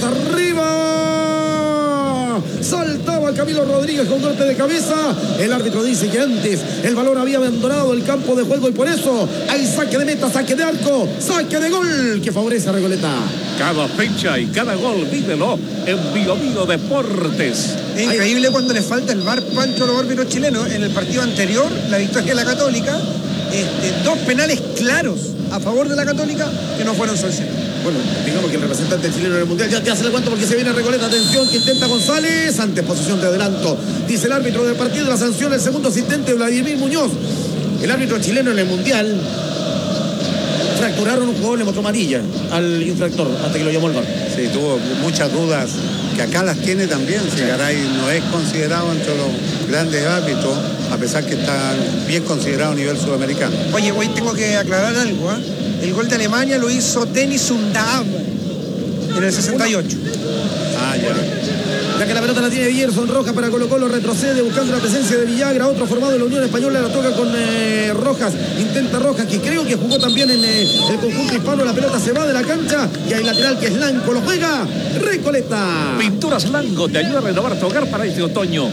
arriba, saltaba Camilo Rodríguez con golpe de cabeza, el árbitro dice que antes el balón había abandonado el campo de juego y por eso hay saque de meta, saque de arco, saque de gol que favorece a Recoleta. Cada fecha y cada gol, vívelo en Vigo Vigo Deportes. Es increíble cuando le falta el V A R, Pancho, a los árbitros chilenos. En el partido anterior, la victoria de la Católica, este, dos penales claros a favor de la Católica que no fueron sancionados. Bueno, digamos que el representante chileno en el Mundial ya te hace el cuento porque se viene Recoleta. Atención que intenta González, antes posición de adelanto. Dice el árbitro del partido, la sanción el segundo asistente Vladimir Muñoz. El árbitro chileno en el Mundial fracturaron un jugador, le mostró amarilla al infractor hasta que lo llamó el V A R. Sí, tuvo muchas dudas, que acá las tiene también. Si Garay no es considerado entre los grandes árbitros, a pesar que está bien considerado a nivel sudamericano. Oye, hoy tengo que aclarar algo, ¿eh? El gol de Alemania lo hizo Denis Undaab en el sesenta y ocho. Ah, ya. Ya que la pelota la tiene Gerson Rojas para Colo-Colo, retrocede buscando la presencia de Villagra, otro formado en la Unión Española, la toca con eh, Rojas, intenta Rojas, que creo que jugó también en eh, el conjunto hispano, la pelota se va de la cancha y hay lateral que es Lanco, lo juega Recoleta. Pinturas Lanco te ayuda a renovar tu hogar para este otoño. Y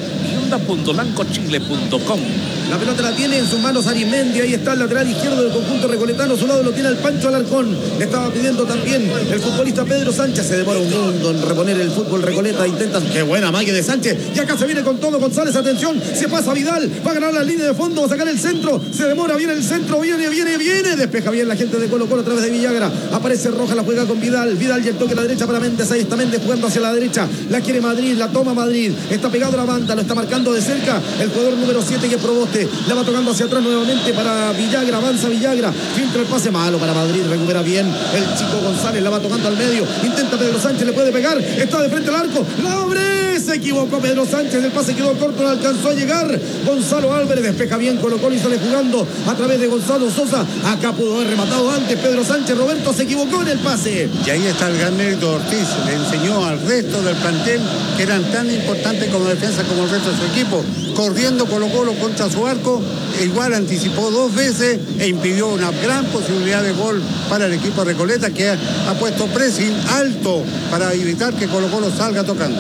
tienda punto lanco chile punto com. La pelota la tiene en sus manos Arismendi, ahí está el lateral izquierdo del conjunto recoletano, a su lado lo tiene el Pancho Alarcón. Le estaba pidiendo también el futbolista Pedro Sánchez, se demora un mundo en reponer el fútbol recoleta, intentan, qué buena magia de Sánchez, y acá se viene con todo González, atención, se pasa Vidal, va a ganar la línea de fondo, va a sacar el centro, se demora, viene el centro, viene, viene, viene, despeja bien la gente de Colo Colo a través de Villagra, aparece Roja, la juega con Vidal, Vidal y el toque a la derecha para Méndez, ahí está Méndez jugando hacia la derecha, la quiere Madrid, la toma Madrid, está pegado a la banda, lo está marcando de cerca el jugador número siete que es Proboste, la va tocando hacia atrás nuevamente para Villagra, avanza Villagra, filtra el pase malo para Madrid, recupera bien el chico González, la va tocando al medio, intenta Pedro Sánchez, le puede pegar, está de frente al arco, la abre, se equivocó Pedro Sánchez, el pase quedó corto, no alcanzó a llegar, Gonzalo Álvarez despeja bien Colo Colo y sale jugando a través de Gonzalo Sosa, acá pudo haber rematado antes Pedro Sánchez, Roberto se equivocó en el pase. Y ahí está el gran mérito de Ortiz, le enseñó al resto del plantel que eran tan importantes como defensa como el resto de su equipo, corriendo Colo Colo contra su arco, e igual anticipó dos veces e impidió una gran posibilidad de gol para el equipo Recoleta, que ha, ha puesto pressing alto para evitar que Colo Colo salga tocando.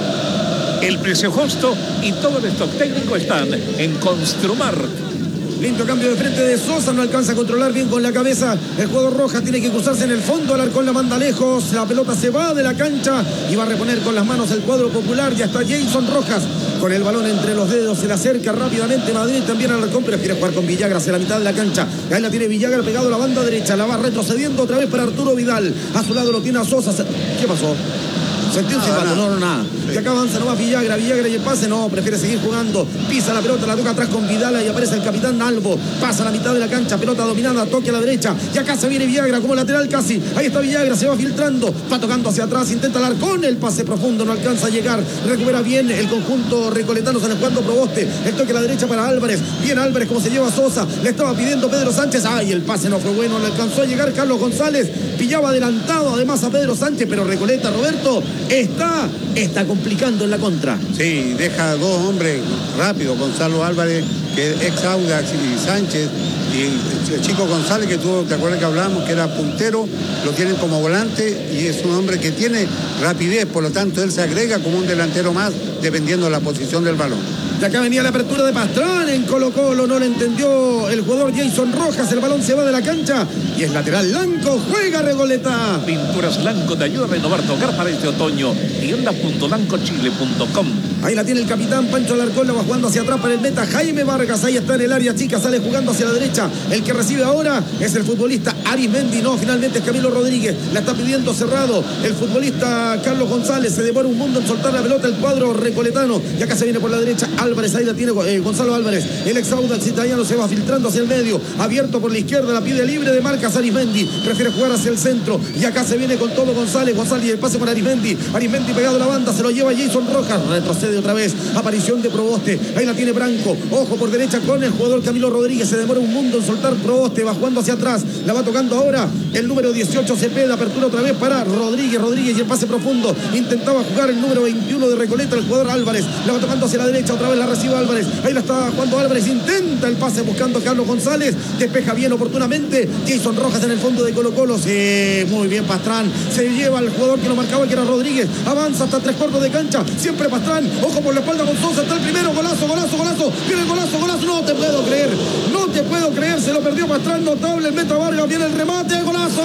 El precio justo y todo el stock técnico están en Construmart. Lindo cambio de frente de Sosa, no alcanza a controlar bien con la cabeza. El jugador Rojas tiene que cruzarse en el fondo, Alarcón la manda lejos, la pelota se va de la cancha y va a reponer con las manos el cuadro popular. Ya está Jason Rojas con el balón entre los dedos, se le acerca rápidamente Madrid, también Alarcón, pero quiere jugar con Villagra hacia la mitad de la cancha. Ahí la tiene Villagra pegado a la banda derecha, la va retrocediendo otra vez para Arturo Vidal. A su lado lo tiene a Sosa. ¿Qué pasó? Sentí un silbato, no, no, nada. Y acá avanza nomás Villagra, Villagra y el pase, no, prefiere seguir jugando. Pisa la pelota, la toca atrás con Vidal y aparece el capitán Albo. Pasa a la mitad de la cancha, pelota dominada, toque a la derecha. Y acá se viene Villagra como lateral casi. Ahí está Villagra, se va filtrando, va tocando hacia atrás, intenta Alarcón, el pase profundo, no alcanza a llegar. Recupera bien el conjunto recoletano, se le jugando Proboste. El toque a la derecha para Álvarez. Bien Álvarez como se lleva a Sosa. Le estaba pidiendo Pedro Sánchez. Ay, el pase no fue bueno, no alcanzó a llegar Carlos González. Pillaba adelantado además a Pedro Sánchez, pero Recoleta, Roberto, está, está complicando en la contra. Sí, deja dos hombres rápido, Gonzalo Álvarez, que es ex Audax, y Sánchez, y el chico González, que tú te acuerdas que hablamos que era puntero, lo tienen como volante y es un hombre que tiene rapidez, por lo tanto él se agrega como un delantero más dependiendo de la posición del balón. De acá venía la apertura de Pastrán en Colo Colo, no lo entendió el jugador Jason Rojas, el balón se va de la cancha y es lateral Lanco, juega Recoleta. Pinturas Lanco te ayuda a renovar tu hogar para este otoño. tienda punto lanco chile punto com. Ahí la tiene el capitán Pancho Alarcón, la va jugando hacia atrás para el meta Jaime Vargas, ahí está en el área chica, sale jugando hacia la derecha, el que recibe ahora es el futbolista Arismendi, no, finalmente es Camilo Rodríguez, la está pidiendo cerrado el futbolista Carlos González, se demora un mundo en soltar la pelota el cuadro recoletano, y acá se viene por la derecha Álvarez, ahí la tiene eh, Gonzalo Álvarez, el ex Audax italiano se va filtrando hacia el medio, abierto por la izquierda, la pide libre de marcas Arismendi, prefiere jugar hacia el centro, y acá se viene con todo González, González y el pase con Arismendi, Arismendi pegado a la banda, se lo lleva Jason Rojas, retrocede otra vez, aparición de Proboste, ahí la tiene Branco, ojo por derecha con el jugador Camilo Rodríguez, se demora un mundo en soltar Proboste, va jugando hacia atrás, la va tocando ahora el número dieciocho Cepeda, apertura otra vez para Rodríguez, Rodríguez y el pase profundo, intentaba jugar el número veintiuno de Recoleta, el jugador Álvarez, la va tocando hacia la derecha, otra vez la recibe Álvarez, ahí la está jugando Álvarez, intenta el pase buscando a Carlos González, despeja bien oportunamente, Jason Rojas en el fondo de Colo Colo, sí, muy bien Pastrán, se lleva al jugador que lo marcaba que era Rodríguez, avanza hasta tres cuartos de cancha, siempre Pastrán, ojo por la espalda con Sosa, está el primero, golazo, golazo, golazo, viene el golazo, golazo, no te puedo creer, no te puedo creer, se lo perdió Pastrán, notable el Meta Vargas, viene el remate, golazo.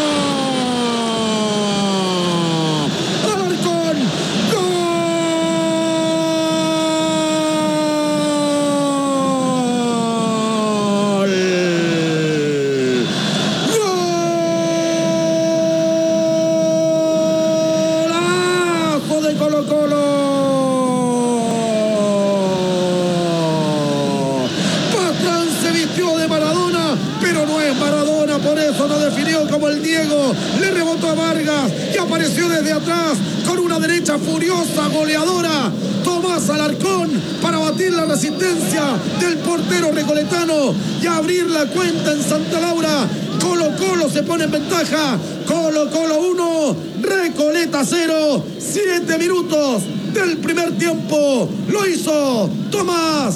Alarcón, gol. Golazo de Colo Colo. Por eso no definió como el Diego, le rebotó a Vargas y apareció desde atrás con una derecha furiosa, goleadora, Tomás Alarcón para batir la resistencia del portero recoletano y abrir la cuenta en Santa Laura. Colo Colo se pone en ventaja, Colo Colo uno, Recoleta cero, siete minutos del primer tiempo, lo hizo Tomás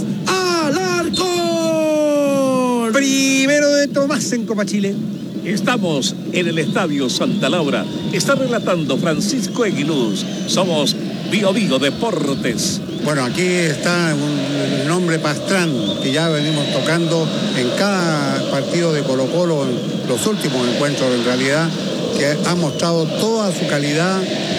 Alarcón. Primero de Tomás en Copa Chile. Estamos en el Estadio Santa Laura. Está relatando Francisco Eguiluz. Somos Bio Bio Deportes. Bueno, aquí está un, el nombre Pastrán, que ya venimos tocando en cada partido de Colo-Colo, en los últimos encuentros en realidad, que ha mostrado toda su calidad.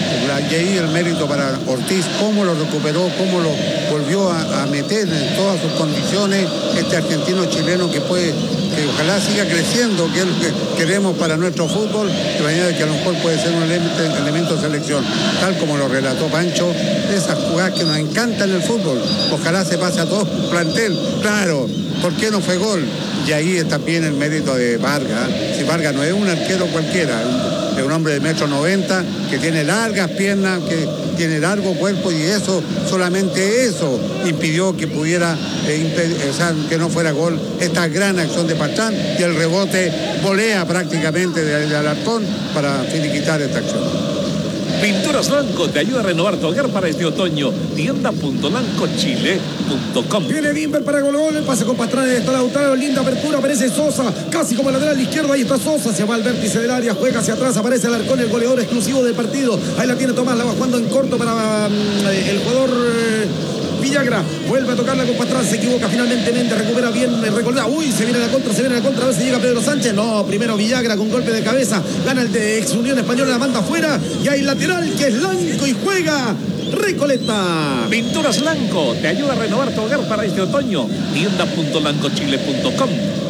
Y ahí el mérito para Ortiz, cómo lo recuperó, cómo lo volvió a, a meter en todas sus condiciones, este argentino chileno que puede, que ojalá siga creciendo, que es lo que queremos para nuestro fútbol, de manera que a lo mejor puede ser un elemento, elemento de selección, tal como lo relató Pancho, esas jugadas que nos encantan en el fútbol, ojalá se pase a todo el plantel, claro, ¿por qué no fue gol? Y ahí está bien el mérito de Vargas, si Vargas no es un arquero cualquiera, es un hombre de metro noventa, que tiene largas piernas, que tiene largo cuerpo, y eso, solamente eso impidió que pudiera, eh, impedir, o sea, que no fuera gol esta gran acción de Pastrán, y el rebote volea prácticamente de, de Alarcón para finiquitar esta acción. Pinturas Lanco te ayuda a renovar tu hogar para este otoño. tienda punto lanco chile punto com. Viene Bimber para Colo-Colo, el pase con Pastrán, está Lautaro, linda apertura, aparece Sosa, casi como lateral izquierdo, ahí está Sosa, se va al vértice del área, juega hacia atrás, aparece Alarcón, el goleador exclusivo del partido, ahí la tiene Tomás, la va jugando en corto para um, el jugador eh, Villagra, vuelve a tocarla con Pastrán, se equivoca finalmente Méndez, recupera bien, recordá, uy, se viene la contra, se viene la contra, a ver si llega Pedro Sánchez, no, primero Villagra con golpe de cabeza, gana el de Ex Unión Española, la manda afuera, y hay lateral que es Lanco y juega Recoleta. Pinturas Lanco te ayuda a renovar tu hogar para este otoño. tienda punto lanco chile punto com.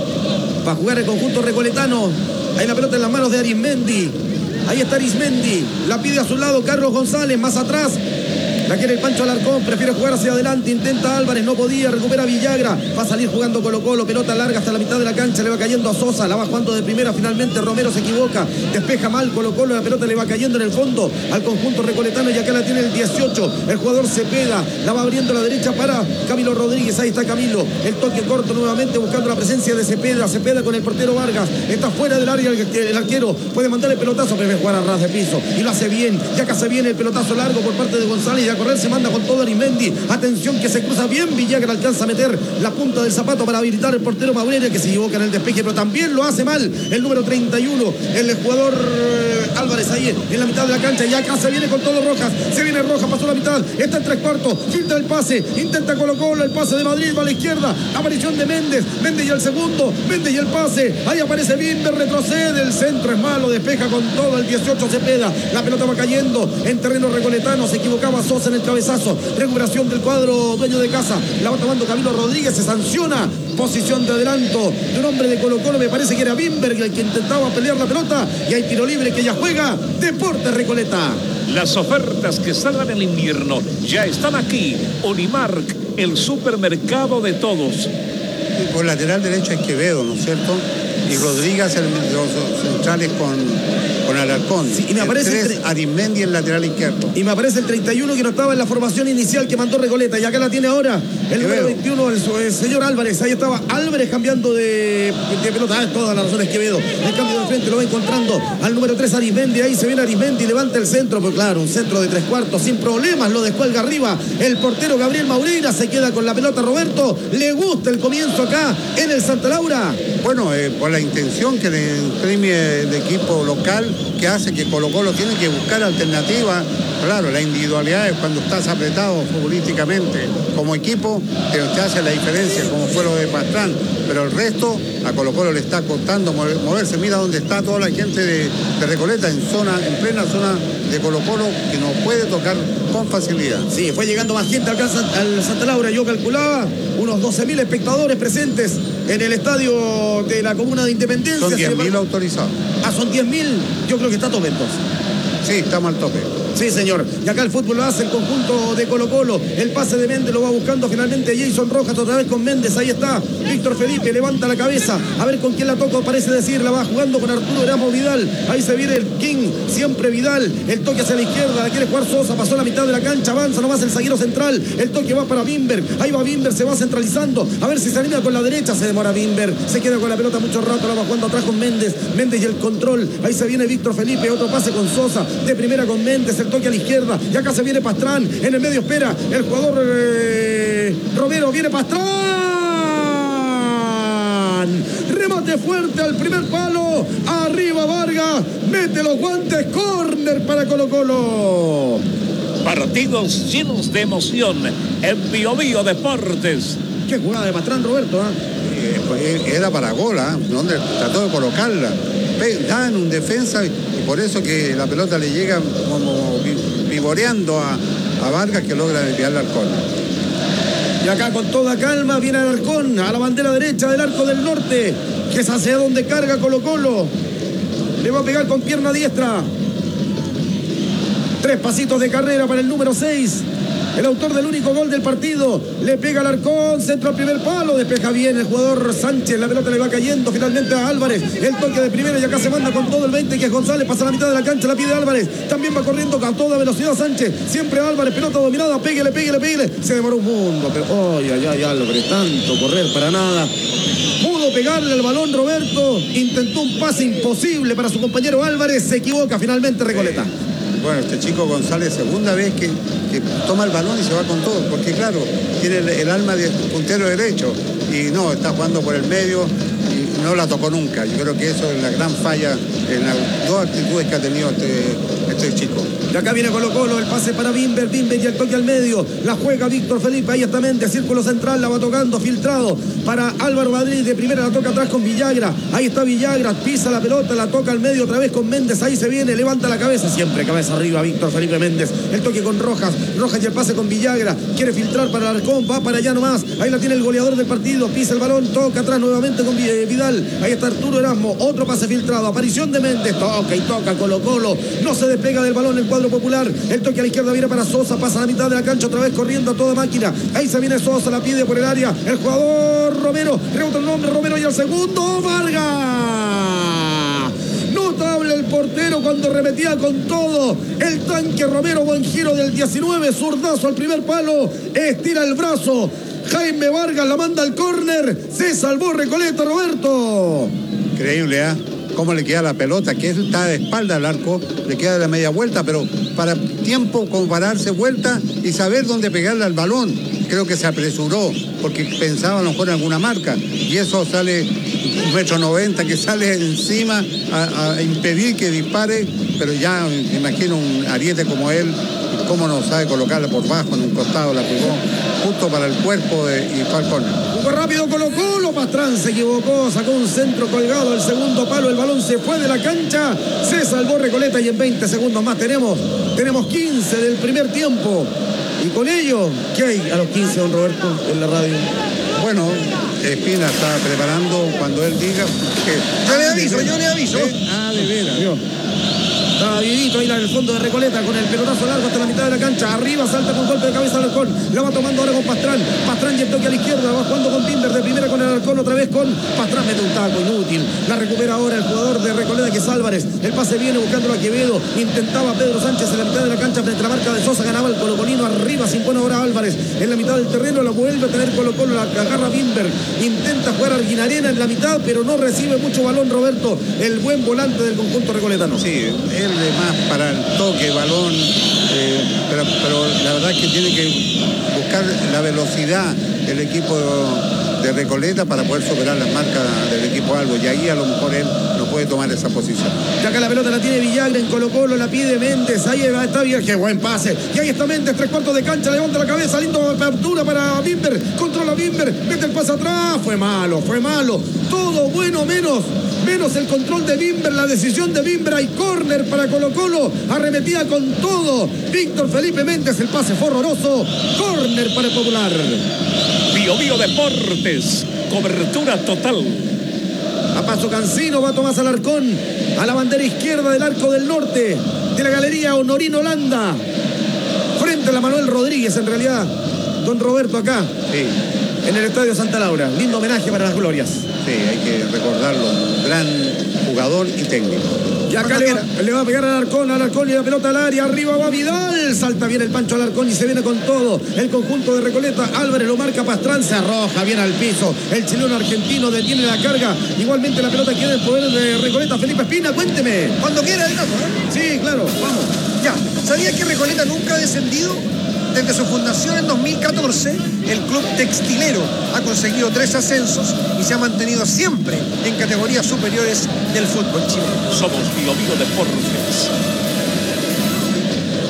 Va a jugar el conjunto recoletano. Ahí la pelota en las manos de Arismendi. Ahí está Arismendi. La pide a su lado Carlos González. Más atrás la quiere el Pancho Alarcón, prefiere jugar hacia adelante, intenta Álvarez, no podía, recupera Villagra, va a salir jugando Colo-Colo, pelota larga hasta la mitad de la cancha, le va cayendo a Sosa, la va jugando de primera, finalmente Romero se equivoca, despeja mal Colo-Colo, la pelota le va cayendo en el fondo al conjunto recoletano, y acá la tiene el dieciocho, el jugador Cepeda, la va abriendo a la derecha para Camilo Rodríguez, ahí está Camilo, el toque corto nuevamente buscando la presencia de Cepeda, Cepeda con el portero Vargas, está fuera del área el, el arquero, puede mandar el pelotazo, prefiere jugar a ras de piso, y lo hace bien, ya acá se viene el pelotazo largo por parte de González, y a correr se manda con todo Arismendi, atención que se cruza bien, Villagra alcanza a meter la punta del zapato para habilitar el portero Maurelia, que se equivoca en el despeje, pero también lo hace mal el número treinta y uno, el jugador eh, Álvarez ahí en la mitad de la cancha, y acá se viene con todo Rojas, se viene Rojas, pasó la mitad, está en tres cuartos, filtra el pase, intenta Colo-Colo, el pase de Madrid, va a la izquierda, aparición de Méndez, Méndez y el segundo, Méndez y el pase, ahí aparece Binder, retrocede, el centro es malo, despeja con todo el dieciocho Cepeda, la pelota va cayendo en terreno recoletano, se equivocaba Sosa en el cabezazo, recuperación del cuadro dueño de casa, la va tomando Camilo Rodríguez, se sanciona, posición de adelanto de un hombre de Colo-Colo, me parece que era Bimberg el que intentaba pelear la pelota, y hay tiro libre que ya juega Deportes Recoleta. Las ofertas que salvan el invierno ya están aquí. Unimark, el supermercado de todos. Por lateral derecho es Quevedo, ¿no es cierto? Y Rodríguez, el, los centrales con, con Alarcón. Sí, y me aparece el tres, Arismendi el lateral izquierdo. Y me aparece el treinta y uno que no estaba en la formación inicial que mandó Recoleta. Y acá la tiene ahora el número veintiuno, el, el señor Álvarez. Ahí estaba Álvarez cambiando de, de pelota. Ah, todas las razones Quevedo. El cambio de frente lo va encontrando al número tres Arismendi. Ahí se viene Arismendi, levanta el centro. Pues claro, un centro de tres cuartos sin problemas. Lo descuelga arriba el portero Gabriel Maureira. Se queda con la pelota Roberto. Le gusta el comienzo acá en el Santa Laura. Bueno, eh, por la intención que le imprime el equipo local, que hace que Colo-Colo tiene que buscar alternativas. Claro, la individualidad es cuando estás apretado futbolísticamente como equipo, que te hace la diferencia, como fue lo de Pastrán. Pero el resto, a Colo-Colo le está costando moverse. Mira dónde está toda la gente de, de Recoleta, en zona, en plena zona de Colo-Colo, que no puede tocar con facilidad. Sí, fue llegando más gente acá al Santa Laura. Yo calculaba unos doce mil espectadores presentes en el estadio de la Comuna de Independencia. Son diez mil autorizados. Ah, son diez mil. Yo creo que está a tope entonces. Sí, estamos al tope. Sí, señor. Y acá el fútbol lo hace el conjunto de Colo-Colo. El pase de Méndez lo va buscando finalmente Jason Rojas, otra vez con Méndez. Ahí está Víctor Felipe, levanta la cabeza. A ver con quién la toca, parece decir. La va jugando con Arturo Erasmo Vidal. Ahí se viene el King, siempre Vidal. El toque hacia la izquierda, la quiere jugar Sosa. Pasó la mitad de la cancha, avanza nomás el zaguero central. El toque va para Bimberg. Ahí va Bimberg, se va centralizando. A ver si se anima con la derecha. Se demora Bimberg. Se queda con la pelota mucho rato. La va jugando atrás con Méndez. Méndez y el control. Ahí se viene Víctor Felipe. Otro pase con Sosa. De primera con Méndez. El toque a la izquierda. Y acá se viene Pastrán, en el medio espera el jugador eh, Romero, viene Pastrán, remate fuerte al primer palo, arriba Vargas, mete los guantes, córner para Colo-Colo. Partidos llenos de emoción en Bio Bio Deportes. Qué jugada de Pastrán, Roberto, ¿eh? Eh, pues, era para gol, ¿eh? Donde trató de colocarla. Dan un defensa y por eso que la pelota le llega como vivoreando a, a Vargas, que logra desviarla al córner. Y acá con toda calma viene Alarcón a la bandera derecha del arco del norte, que es hacia donde carga Colo Colo. Le va a pegar con pierna diestra. Tres pasitos de carrera para el número seis. El autor del único gol del partido. Le pega Alarcón, centro al primer palo. Despeja bien el jugador Sánchez. La pelota le va cayendo finalmente a Álvarez. El toque de primera y acá se manda con todo el veinte, que es González. Pasa la mitad de la cancha, la pide Álvarez. También va corriendo a toda velocidad Sánchez. Siempre Álvarez, pelota dominada. Péguele, péguele, péguele. Se demoró un mundo, pero ay, ay, ay, Álvarez. Tanto correr para nada. Pudo pegarle al balón Roberto. Intentó un pase imposible para su compañero Álvarez. Se equivoca finalmente Recoleta. Bueno, este chico González, segunda vez que, que toma el balón y se va con todo, porque claro, tiene el, el alma de puntero derecho y no, está jugando por el medio y no la tocó nunca. Yo creo que eso es la gran falla en las dos actitudes que ha tenido este, este chico. Y acá viene Colo Colo, el pase para Bimber, Bimber y el toque al medio, la juega Víctor Felipe, ahí está Méndez, círculo central, la va tocando, filtrado para Álvaro Madrid, de primera la toca atrás con Villagra, ahí está Villagra, pisa la pelota, la toca al medio otra vez con Méndez, ahí se viene, levanta la cabeza, siempre cabeza arriba Víctor Felipe Méndez, el toque con Rojas, Rojas y el pase con Villagra, quiere filtrar para Alarcón, va para allá nomás, ahí la tiene el goleador del partido, pisa el balón, toca atrás nuevamente con Vidal, ahí está Arturo Erasmo, otro pase filtrado, aparición de Méndez, toca y toca Colo Colo, no se despega del balón el cuadro popular, el toque a la izquierda viene para Sosa, pasa a la mitad de la cancha otra vez corriendo a toda máquina, ahí se viene Sosa, la pide por el área, el jugador Romero, rebota el nombre Romero y el segundo, Vargas. Notable el portero cuando remetía con todo, el tanque Romero, buen giro del diecinueve, zurdazo al primer palo, estira el brazo, Jaime Vargas la manda al córner, se salvó Recoleta, Roberto. Increíble, ¿eh? Cómo le queda la pelota, que él está de espalda al arco, le queda la media vuelta, pero para tiempo como para darse vuelta y saber dónde pegarle al balón. Creo que se apresuró, porque pensaba a lo mejor en alguna marca, y eso sale un metro noventa, que sale encima a, a impedir que dispare, pero ya me imagino un ariete como él, cómo no sabe colocarla por bajo, en un costado, la pegó justo para el cuerpo de, y fue al córner. Jugó rápido Colo Colo, Pastrán se equivocó, sacó un centro colgado al segundo palo, el balón se fue de la cancha, se salvó Recoleta y en veinte segundos más tenemos, tenemos quince del primer tiempo. Y con ello, ¿qué hay a los quince, don Roberto, en la radio? Bueno, Espina está preparando cuando él diga que... Yo le aviso, yo le aviso. Ah, de veras. Está vivito ahí en el fondo de Recoleta con el pelotazo largo hasta la mitad de la cancha. Arriba salta con golpe de cabeza Alarcón. La va tomando ahora con Pastrán. Pastrán y el toque a la izquierda. Va jugando con Bimber de primera con el Alarcón. Otra vez con Pastrán. Mete un taco inútil. La recupera ahora el jugador de Recoleta, que es Álvarez. El pase viene buscándolo a Quevedo. Intentaba Pedro Sánchez en la mitad de la cancha frente a la marca de Sosa. Ganaba el colocolino arriba. Se impone ahora Álvarez. En la mitad del terreno la vuelve a tener Colo Colo. La agarra Bimber. Intenta jugar a Arguinarena en la mitad, pero no recibe mucho balón Roberto. El buen volante del conjunto recoletano. Sí, él de más para el toque, balón, eh, pero, pero la verdad es que tiene que buscar la velocidad del equipo de Recoleta para poder superar las marcas del equipo Albo, y ahí a lo mejor él no puede tomar esa posición. Y acá la pelota la tiene Villagra en Colo Colo, la pide Méndez, ahí está bien, qué buen pase, y ahí está Méndez, tres cuartos de cancha, levanta la cabeza, lindo apertura para Bimber, controla Bimber, mete el pase atrás, fue malo, fue malo, todo bueno menos menos el control de Bimber, la decisión de Bimber, hay córner para Colo Colo, arremetía con todo Víctor Felipe Méndez, el pase fue horroroso, córner para el Popular. Bio Bio Deportes, cobertura total. A paso Cancino va Tomás Alarcón a la bandera izquierda del arco del norte de la galería Honorino Landa, frente a la Manuel Rodríguez, en realidad don Roberto acá, sí, en el Estadio Santa Laura. Lindo homenaje para las glorias. Sí, hay que recordarlo, un gran jugador y técnico. Y acá le va, le va a pegar a Alarcón, a Alarcón y la pelota al área, arriba va Vidal, salta bien el Pancho Alarcón y se viene con todo, el conjunto de Recoleta, Álvarez lo marca, Pastrán se arroja bien al piso, el chileno argentino detiene la carga, igualmente la pelota queda en el poder de Recoleta. Felipe Espina, cuénteme. Cuando quiera, ¿no? Sí, claro, vamos. Ya, ¿sabía que Recoleta nunca ha descendido? Desde su fundación en dos mil catorce, el club textilero ha conseguido tres ascensos y se ha mantenido siempre en categorías superiores del fútbol chileno. Somos Bio Bio Deportes.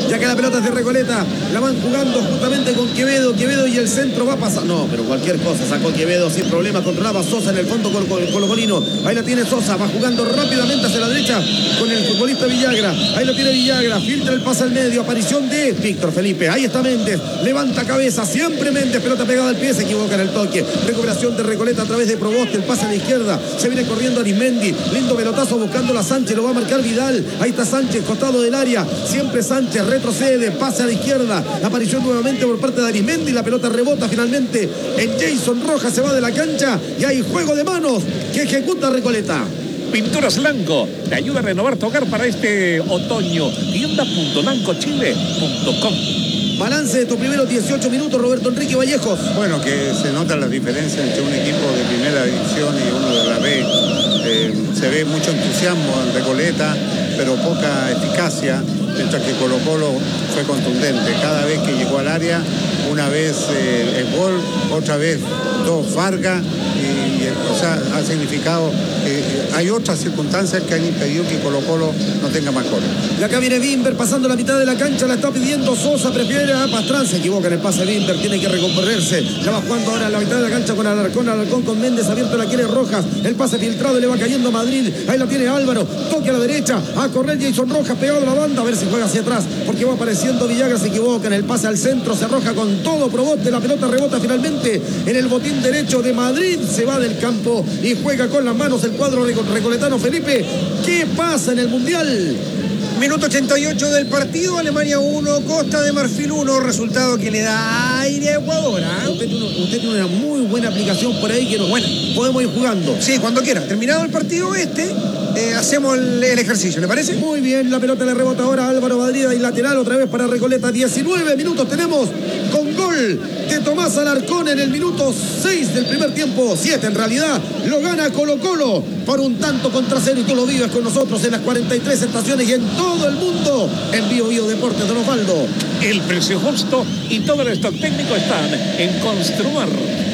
Ya que la pelota es de Recoleta, la van jugando justamente con Quevedo, Quevedo y el centro va a pasar. No, pero cualquier cosa, sacó Quevedo sin problema, controlaba Sosa en el fondo con Colo Colo. Ahí la tiene Sosa, va jugando rápidamente hacia la derecha con el futbolista Villagra. Ahí lo tiene Villagra, filtra el pase al medio, aparición de Víctor Felipe. Ahí está Méndez, levanta cabeza, siempre Méndez, pelota pegada al pie, se equivoca en el toque. Recuperación de Recoleta a través de Proboste, el pase a la izquierda, se viene corriendo Arismendi, lindo pelotazo buscando a Sánchez, lo va a marcar Vidal. Ahí está Sánchez, costado del área, siempre Sánchez retrocede, pase a la izquierda, aparición nuevamente por parte de Arismendi, la pelota rebota finalmente en Jason Rojas, se va de la cancha y hay juego de manos que ejecuta Recoleta. Pinturas Lanco te ayuda a renovar tu hogar para este otoño. tienda punto lanco chile punto com. Balance de tus primeros dieciocho minutos, Roberto Enrique Vallejos. Bueno, que se nota la diferencia entre un equipo de primera división y uno de la B. Eh, se ve mucho entusiasmo en Recoleta, pero poca eficacia, mientras que Colo Colo fue contundente. Cada vez que llegó al área, una vez eh, el gol, otra vez dos Vargas, y, y o sea, ha significado que eh, hay otras circunstancias que han impedido que Colo Colo no tenga más goles. Y acá viene Bimber pasando la mitad de la cancha, la está pidiendo Sosa, prefiere a Pastrán, se equivoca en el pase Bimber, tiene que recomponerse, ya va jugando ahora en la mitad de la cancha con Alarcón, Alarcón con Méndez, abierto la quiere Rojas, el pase filtrado, le va cayendo a Madrid, ahí la tiene Álvaro, toque a la derecha, a correr Jason Rojas, pegado a la banda, a ver si juega hacia atrás, porque va apareciendo Villagra, se equivoca en el pase al centro, se arroja con todo Proboste, la pelota rebota finalmente en el botín derecho de Madrid, se va del campo y juega con las manos el cuadro recoletano. Felipe, ¿qué pasa en el Mundial? Minuto ochenta y ocho del partido, Alemania uno, Costa de Marfil uno, resultado que le da aire a Ecuador. ¿eh? Usted, usted tiene una muy buena aplicación por ahí que nos bueno, podemos ir jugando. Sí, cuando quiera. Terminado el partido este, eh, hacemos el, el ejercicio, ¿le parece? Muy bien, la pelota le rebota ahora a Álvaro Madrid y lateral otra vez para Recoleta. diecinueve minutos tenemos con gol de Tomás Alarcón en el minuto seis del primer tiempo, siete en realidad. Lo gana Colo Colo por un tanto contra cero y tú lo vives con nosotros en las cuarenta y tres estaciones y en todo el mundo en Bio Bio Deportes, Don Osvaldo. El precio justo y todo el stock técnico están en Construmar.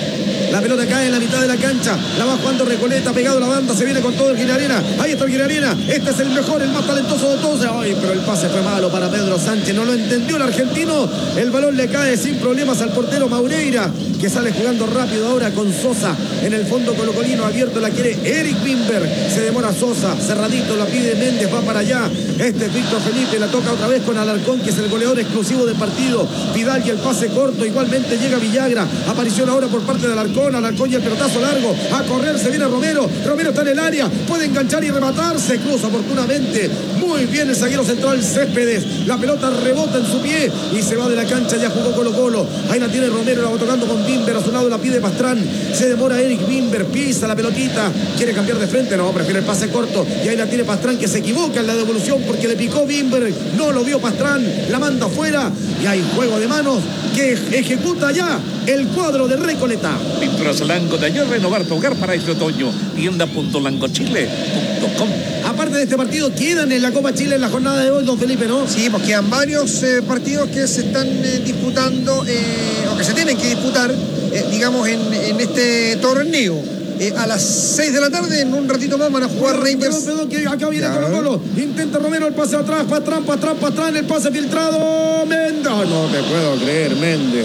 La pelota cae en la mitad de la cancha, la va jugando Recoleta, pegado a la banda, se viene con todo el Guinarena. Ahí está el Guinarena, este es el mejor, el más talentoso de todos. Ay, pero el pase fue malo para Pedro Sánchez, no lo entendió el argentino. El balón le cae sin problemas al portero Maureira, que sale jugando rápido ahora con Sosa en el fondo colocolino, abierto la quiere Eric Bimber, se demora Sosa, cerradito, la pide Méndez, va para allá. Este es Víctor Felipe, la toca otra vez con Alarcón, que es el goleador exclusivo del partido. Vidal y el pase corto, igualmente llega Villagra, aparición ahora por parte de Alarcón. Alarcón y el pelotazo largo, a correr se viene Romero, Romero está en el área, puede enganchar y rematar, se cruza oportunamente, muy bien el zaguero central Céspedes, la pelota rebota en su pie y se va de la cancha, ya jugó Colo Colo, ahí la tiene Romero, la va tocando con Bimber, a su lado la pide Pastrán, se demora Eric Bimber, pisa la pelotita, quiere cambiar de frente, no, prefiere el pase corto, y ahí la tiene Pastrán, que se equivoca en la devolución porque le picó Bimber, no lo vio Pastrán, la manda afuera y hay juego de manos que ejecuta ya el cuadro de Recoleta. Pinturas Lanco te ayuda a renovar tu hogar para este otoño. tienda punto lanco chile punto com. Aparte de este partido, quedan en la Copa Chile en la jornada de hoy, don Felipe, ¿no? Sí, pues quedan varios eh, partidos que se están eh, disputando, eh, o que se tienen que disputar, eh, digamos, en, en este torneo. Eh, a las seis de la tarde, en un ratito más, van a jugar perdón, Rangers. Perdón, perdón, que acá viene Colo Colo. Intenta Romero el pase atrás, Pastrán, Pastrán, Pastrán, el pase filtrado. Méndez. No te puedo creer, Méndez.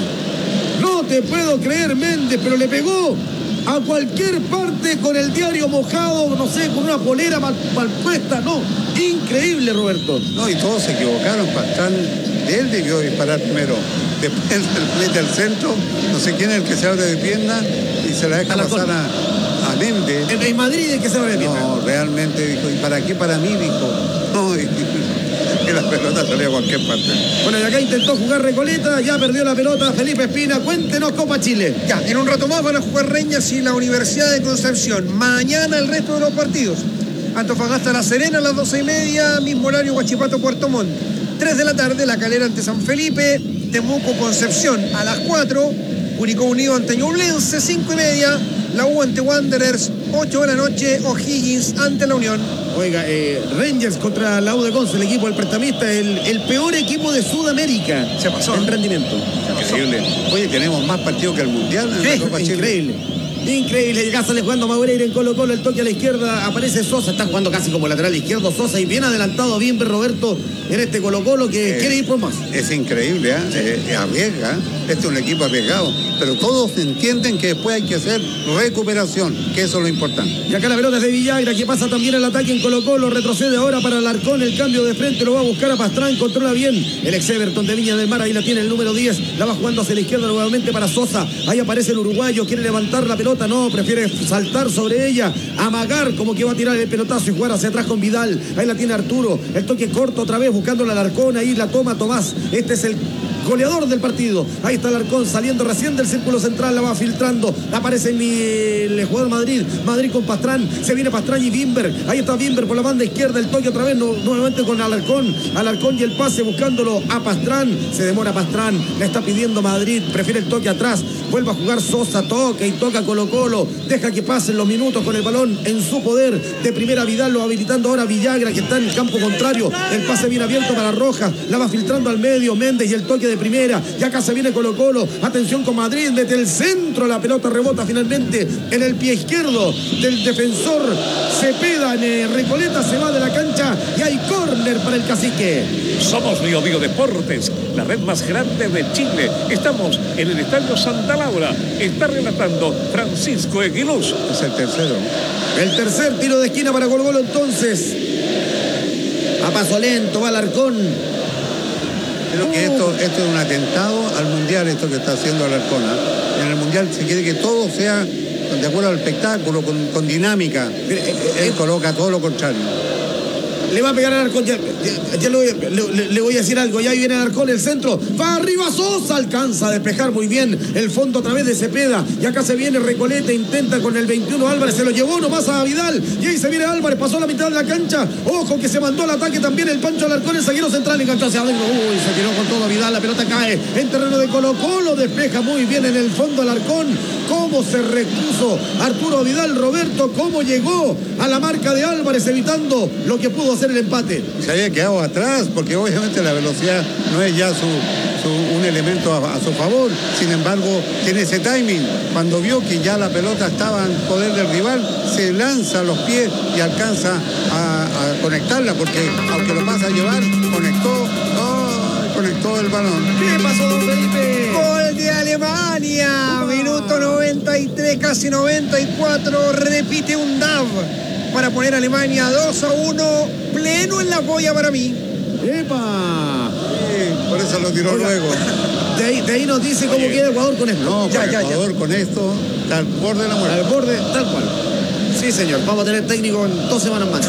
No te puedo creer, Méndez, pero le pegó a cualquier parte con el diario mojado, no sé, con una polera mal, mal puesta, no. Increíble, Roberto. No, y todos se equivocaron, Pastrán. Él debió disparar primero. Después el mete al centro, no sé quién es el que se abre de pierna y se la deja a pasar a, a Méndez. En, en Madrid es que se abre de pierna. No, realmente dijo, ¿y para qué para mí? Dijo. No, y, y la pelota salía a cualquier parte. Bueno, y acá intentó jugar Recoleta, ya perdió la pelota Felipe Espina. Cuéntenos Copa Chile. Ya, en un rato más van a jugar Rangers y la Universidad de Concepción. Mañana el resto de los partidos. Antofagasta La Serena a las doce y media, mismo horario Huachipato Puerto Montt. tres de la tarde, La Calera ante San Felipe, Temuco Concepción a las cuatro, Curicó Unido ante Ñublense, cinco y media, la U ante Wanderers, ocho de la noche, O'Higgins ante la Unión. Oiga, eh, Rangers contra la U de Conce, el equipo del prestamista, el, el peor equipo de Sudamérica. Se pasó. En rendimiento. Increíble. Oye, tenemos más partidos que el Mundial en sí, la Copa Chile. Increíble. Increíble, ya sale jugando Maureira en Colo Colo, el toque a la izquierda, aparece Sosa, está jugando casi como lateral izquierdo Sosa y bien adelantado, bien Roberto en este Colo Colo que eh, quiere ir por más. Es increíble, ¿eh? Sí. eh, arriesga, este es un equipo arriesgado, pero todos entienden que después hay que hacer recuperación, que eso es lo importante. Y acá la pelota es de Villagra, que pasa también al ataque en Colo Colo, retrocede ahora para Alarcón, el cambio de frente lo va a buscar a Pastrán, controla bien el ex Everton de Viña del Mar, ahí la tiene el número diez, la va jugando hacia la izquierda nuevamente para Sosa, ahí aparece el uruguayo, quiere levantar la pelota, no, prefiere saltar sobre ella, amagar como que va a tirar el pelotazo y jugar hacia atrás con Vidal, ahí la tiene Arturo, el toque corto otra vez buscando la Alarcón, ahí la toma Tomás, este es el goleador del partido, ahí está Alarcón saliendo recién del círculo central, la va filtrando, aparece mi, el jugador Madrid, Madrid con Pastrán, se viene Pastrán y Bimber, ahí está Bimber por la banda izquierda, el toque otra vez no, nuevamente con Alarcón, Alarcón y el pase buscándolo a Pastrán, se demora Pastrán, le está pidiendo Madrid, prefiere el toque atrás, vuelve a jugar Sosa, toca y toca Colo Colo, deja que pasen los minutos con el balón en su poder, de primera Vidal, lo habilitando ahora Villagra que está en el campo contrario, el pase bien abierto para Rojas, la va filtrando al medio, Méndez y el toque de primera, y acá se viene Colo Colo, atención con Madrid, desde el centro la pelota rebota finalmente en el pie izquierdo del defensor Cepeda, en Recoleta se va de la cancha y hay córner para el Cacique. Somos Bio Bio Deportes, la red más grande de Chile. Estamos en el Estadio Santa Laura. Está relatando Francisco Eguiluz. Es el tercero. El tercer tiro de esquina para Colo Colo entonces. A paso lento va Alarcón. Creo que esto, esto es un atentado al Mundial, esto que está haciendo Alarcón. ¿eh? En el Mundial se quiere que todo sea de acuerdo al espectáculo, con, con dinámica. Él coloca todo lo contrario. Le va a pegar a Alarcón, ya, ya, ya lo, le, le voy a decir algo, ya ahí viene Alarcón, el centro, va arriba Sosa, alcanza a despejar muy bien el fondo a través de Cepeda, y acá se viene Recoleta, intenta con el veintiuno Álvarez, se lo llevó nomás a Vidal, y ahí se viene Álvarez, pasó la mitad de la cancha, ojo que se mandó al ataque también el Pancho Alarcón, el zaguero central, enganchó hacia adentro, uy, se tiró con todo Vidal, la pelota cae en terreno de Colo Colo, despeja muy bien en el fondo Alarcón, cómo se repuso Arturo Vidal, Roberto, cómo llegó a la marca de Álvarez, evitando lo que pudo hacer el empate. Se había quedado atrás porque obviamente la velocidad no es ya su, su, un elemento a, a su favor, sin embargo tiene ese timing, cuando vio que ya la pelota estaba en poder del rival, se lanza a los pies y alcanza a, a conectarla, porque aunque lo pasa a llevar, conectó, oh, conectó el balón. ¿Qué pasó, don Felipe? Gol de Alemania, uh-huh. Minuto noventa y tres, casi noventa y cuatro, repite un D A V para poner a Alemania dos a uno, pleno en la polla para mí. ¡Epa! Sí, por eso lo tiró Oiga, luego. De ahí, de ahí nos dice cómo queda Ecuador con esto. No, ya, ya, Ecuador ya. Con esto está al borde de la muerte. Al borde, tal cual. Sí, señor, vamos a tener técnico en dos semanas más.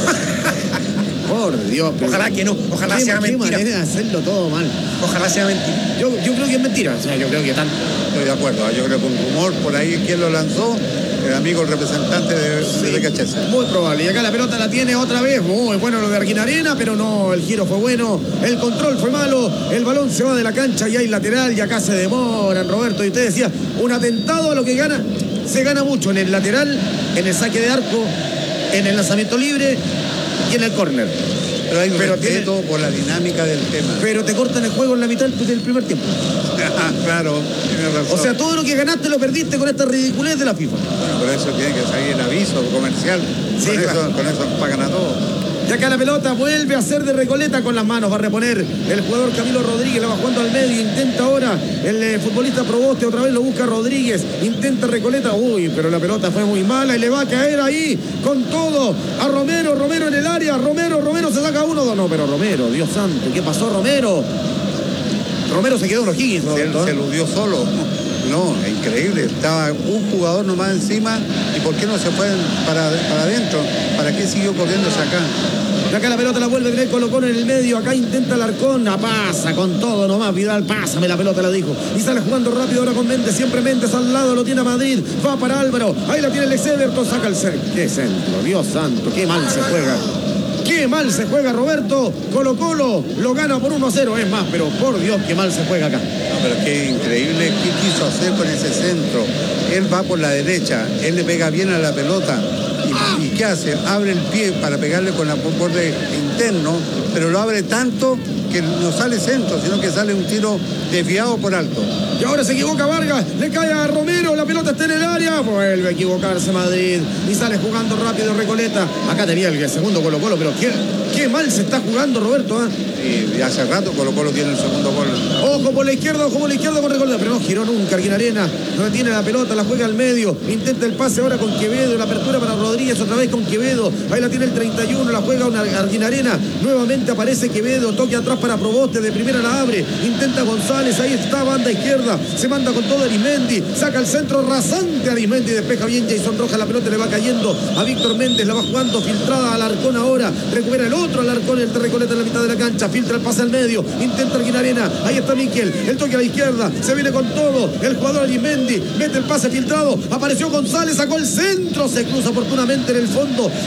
Por Dios. Ojalá que no, ojalá qué, sea qué mentira. manera de hacerlo todo mal. Ojalá sea mentira. Yo, yo creo que es mentira. O sea, yo creo que tal. Estoy de acuerdo, yo creo que un rumor por ahí, ¿quién lo lanzó? El amigo, el representante de, sí, de B K H S. Muy probable. Y acá la pelota la tiene otra vez. Muy bueno lo de Arquinarena, pero no, el giro fue bueno. El control fue malo. El balón se va de la cancha y hay lateral. Y acá se demoran, Roberto. Y usted decía, un atentado a lo que gana. Se gana mucho en el lateral, en el saque de arco, en el lanzamiento libre y en el córner. Pero hay un pero respeto tiene, por la dinámica del tema. Pero te cortan el juego en la mitad del primer tiempo. Claro, tiene razón. O sea, todo lo que ganaste lo perdiste con esta ridiculez de la FIFA. Bueno, por eso tiene que salir el aviso comercial. Sí, con, claro. eso, con eso pagan a todos. Y acá la pelota vuelve a ser de Recoleta con las manos. Va a reponer el jugador Camilo Rodríguez. La va jugando al medio. Intenta ahora el eh, futbolista Proboste. Otra vez lo busca Rodríguez. Intenta Recoleta. Uy, pero la pelota fue muy mala. Y le va a caer ahí con todo a Romero. Romero en el área. Romero, Romero se saca uno. No, pero Romero, Dios santo. ¿Qué pasó, Romero? Romero se quedó en los Higgins. Se, se eludió solo. No, es increíble. Estaba un jugador nomás encima. ¿Y por qué no se fueron para, para adentro? ¿Para qué siguió corriendo hacia acá? Y acá la pelota la vuelve a tener Colo Colo en el medio. Acá intenta Alarcón. Pasa con todo nomás. Vidal, pásame la pelota, la dijo. Y sale jugando rápido ahora con Méndez. Siempre Méndez al lado. Lo tiene a Madrid. Va para Álvaro. Ahí la tiene el ex Everton. Saca el centro. ¡Qué centro! Dios santo. ¡Qué mal se juega! ¡Qué mal se juega, Roberto! Colo Colo lo gana por uno a cero. Es más, pero por Dios, qué mal se juega acá. No, pero qué increíble. ¿Qué quiso hacer con ese centro? Él va por la derecha. Él le pega bien a la pelota. ¿Y, y qué hace? Abre el pie para pegarle con el borde interno, pero lo abre tanto que no sale centro, sino que sale un tiro desviado por alto. Y ahora se equivoca Vargas, le cae a Romero, la pelota está en el área, vuelve a equivocarse Madrid y sale jugando rápido Recoleta. Acá tenía el segundo Colo Colo, pero qué, qué mal se está jugando Roberto. ¿eh? Y hace rato Colo Colo tiene el segundo gol. Ojo por la izquierda, ojo por la izquierda con Recoleta, pero no giró nunca Arguinarena, retiene la pelota, la juega al medio, intenta el pase ahora con Quevedo, la apertura para Rodríguez, otra vez con Quevedo, ahí la tiene el treinta y uno, la juega una Arguinarena, nuevamente aparece Quevedo, toque atrás para Proboste, de primera la abre, intenta González, ahí está, banda izquierda, se manda con todo Arismendi, saca el centro rasante Arismendi, despeja bien Jason Rojas, la pelota le va cayendo a Víctor Méndez, la va jugando filtrada a Alarcón ahora, recupera el otro Alarcón, el Recoleta en la mitad de la cancha, filtra el pase al medio, intenta Arguinarena, ahí está Miquel, el toque a la izquierda, se viene con todo, el jugador Arismendi, mete el pase filtrado, apareció González, sacó el centro, se cruza oportunamente en el fondo,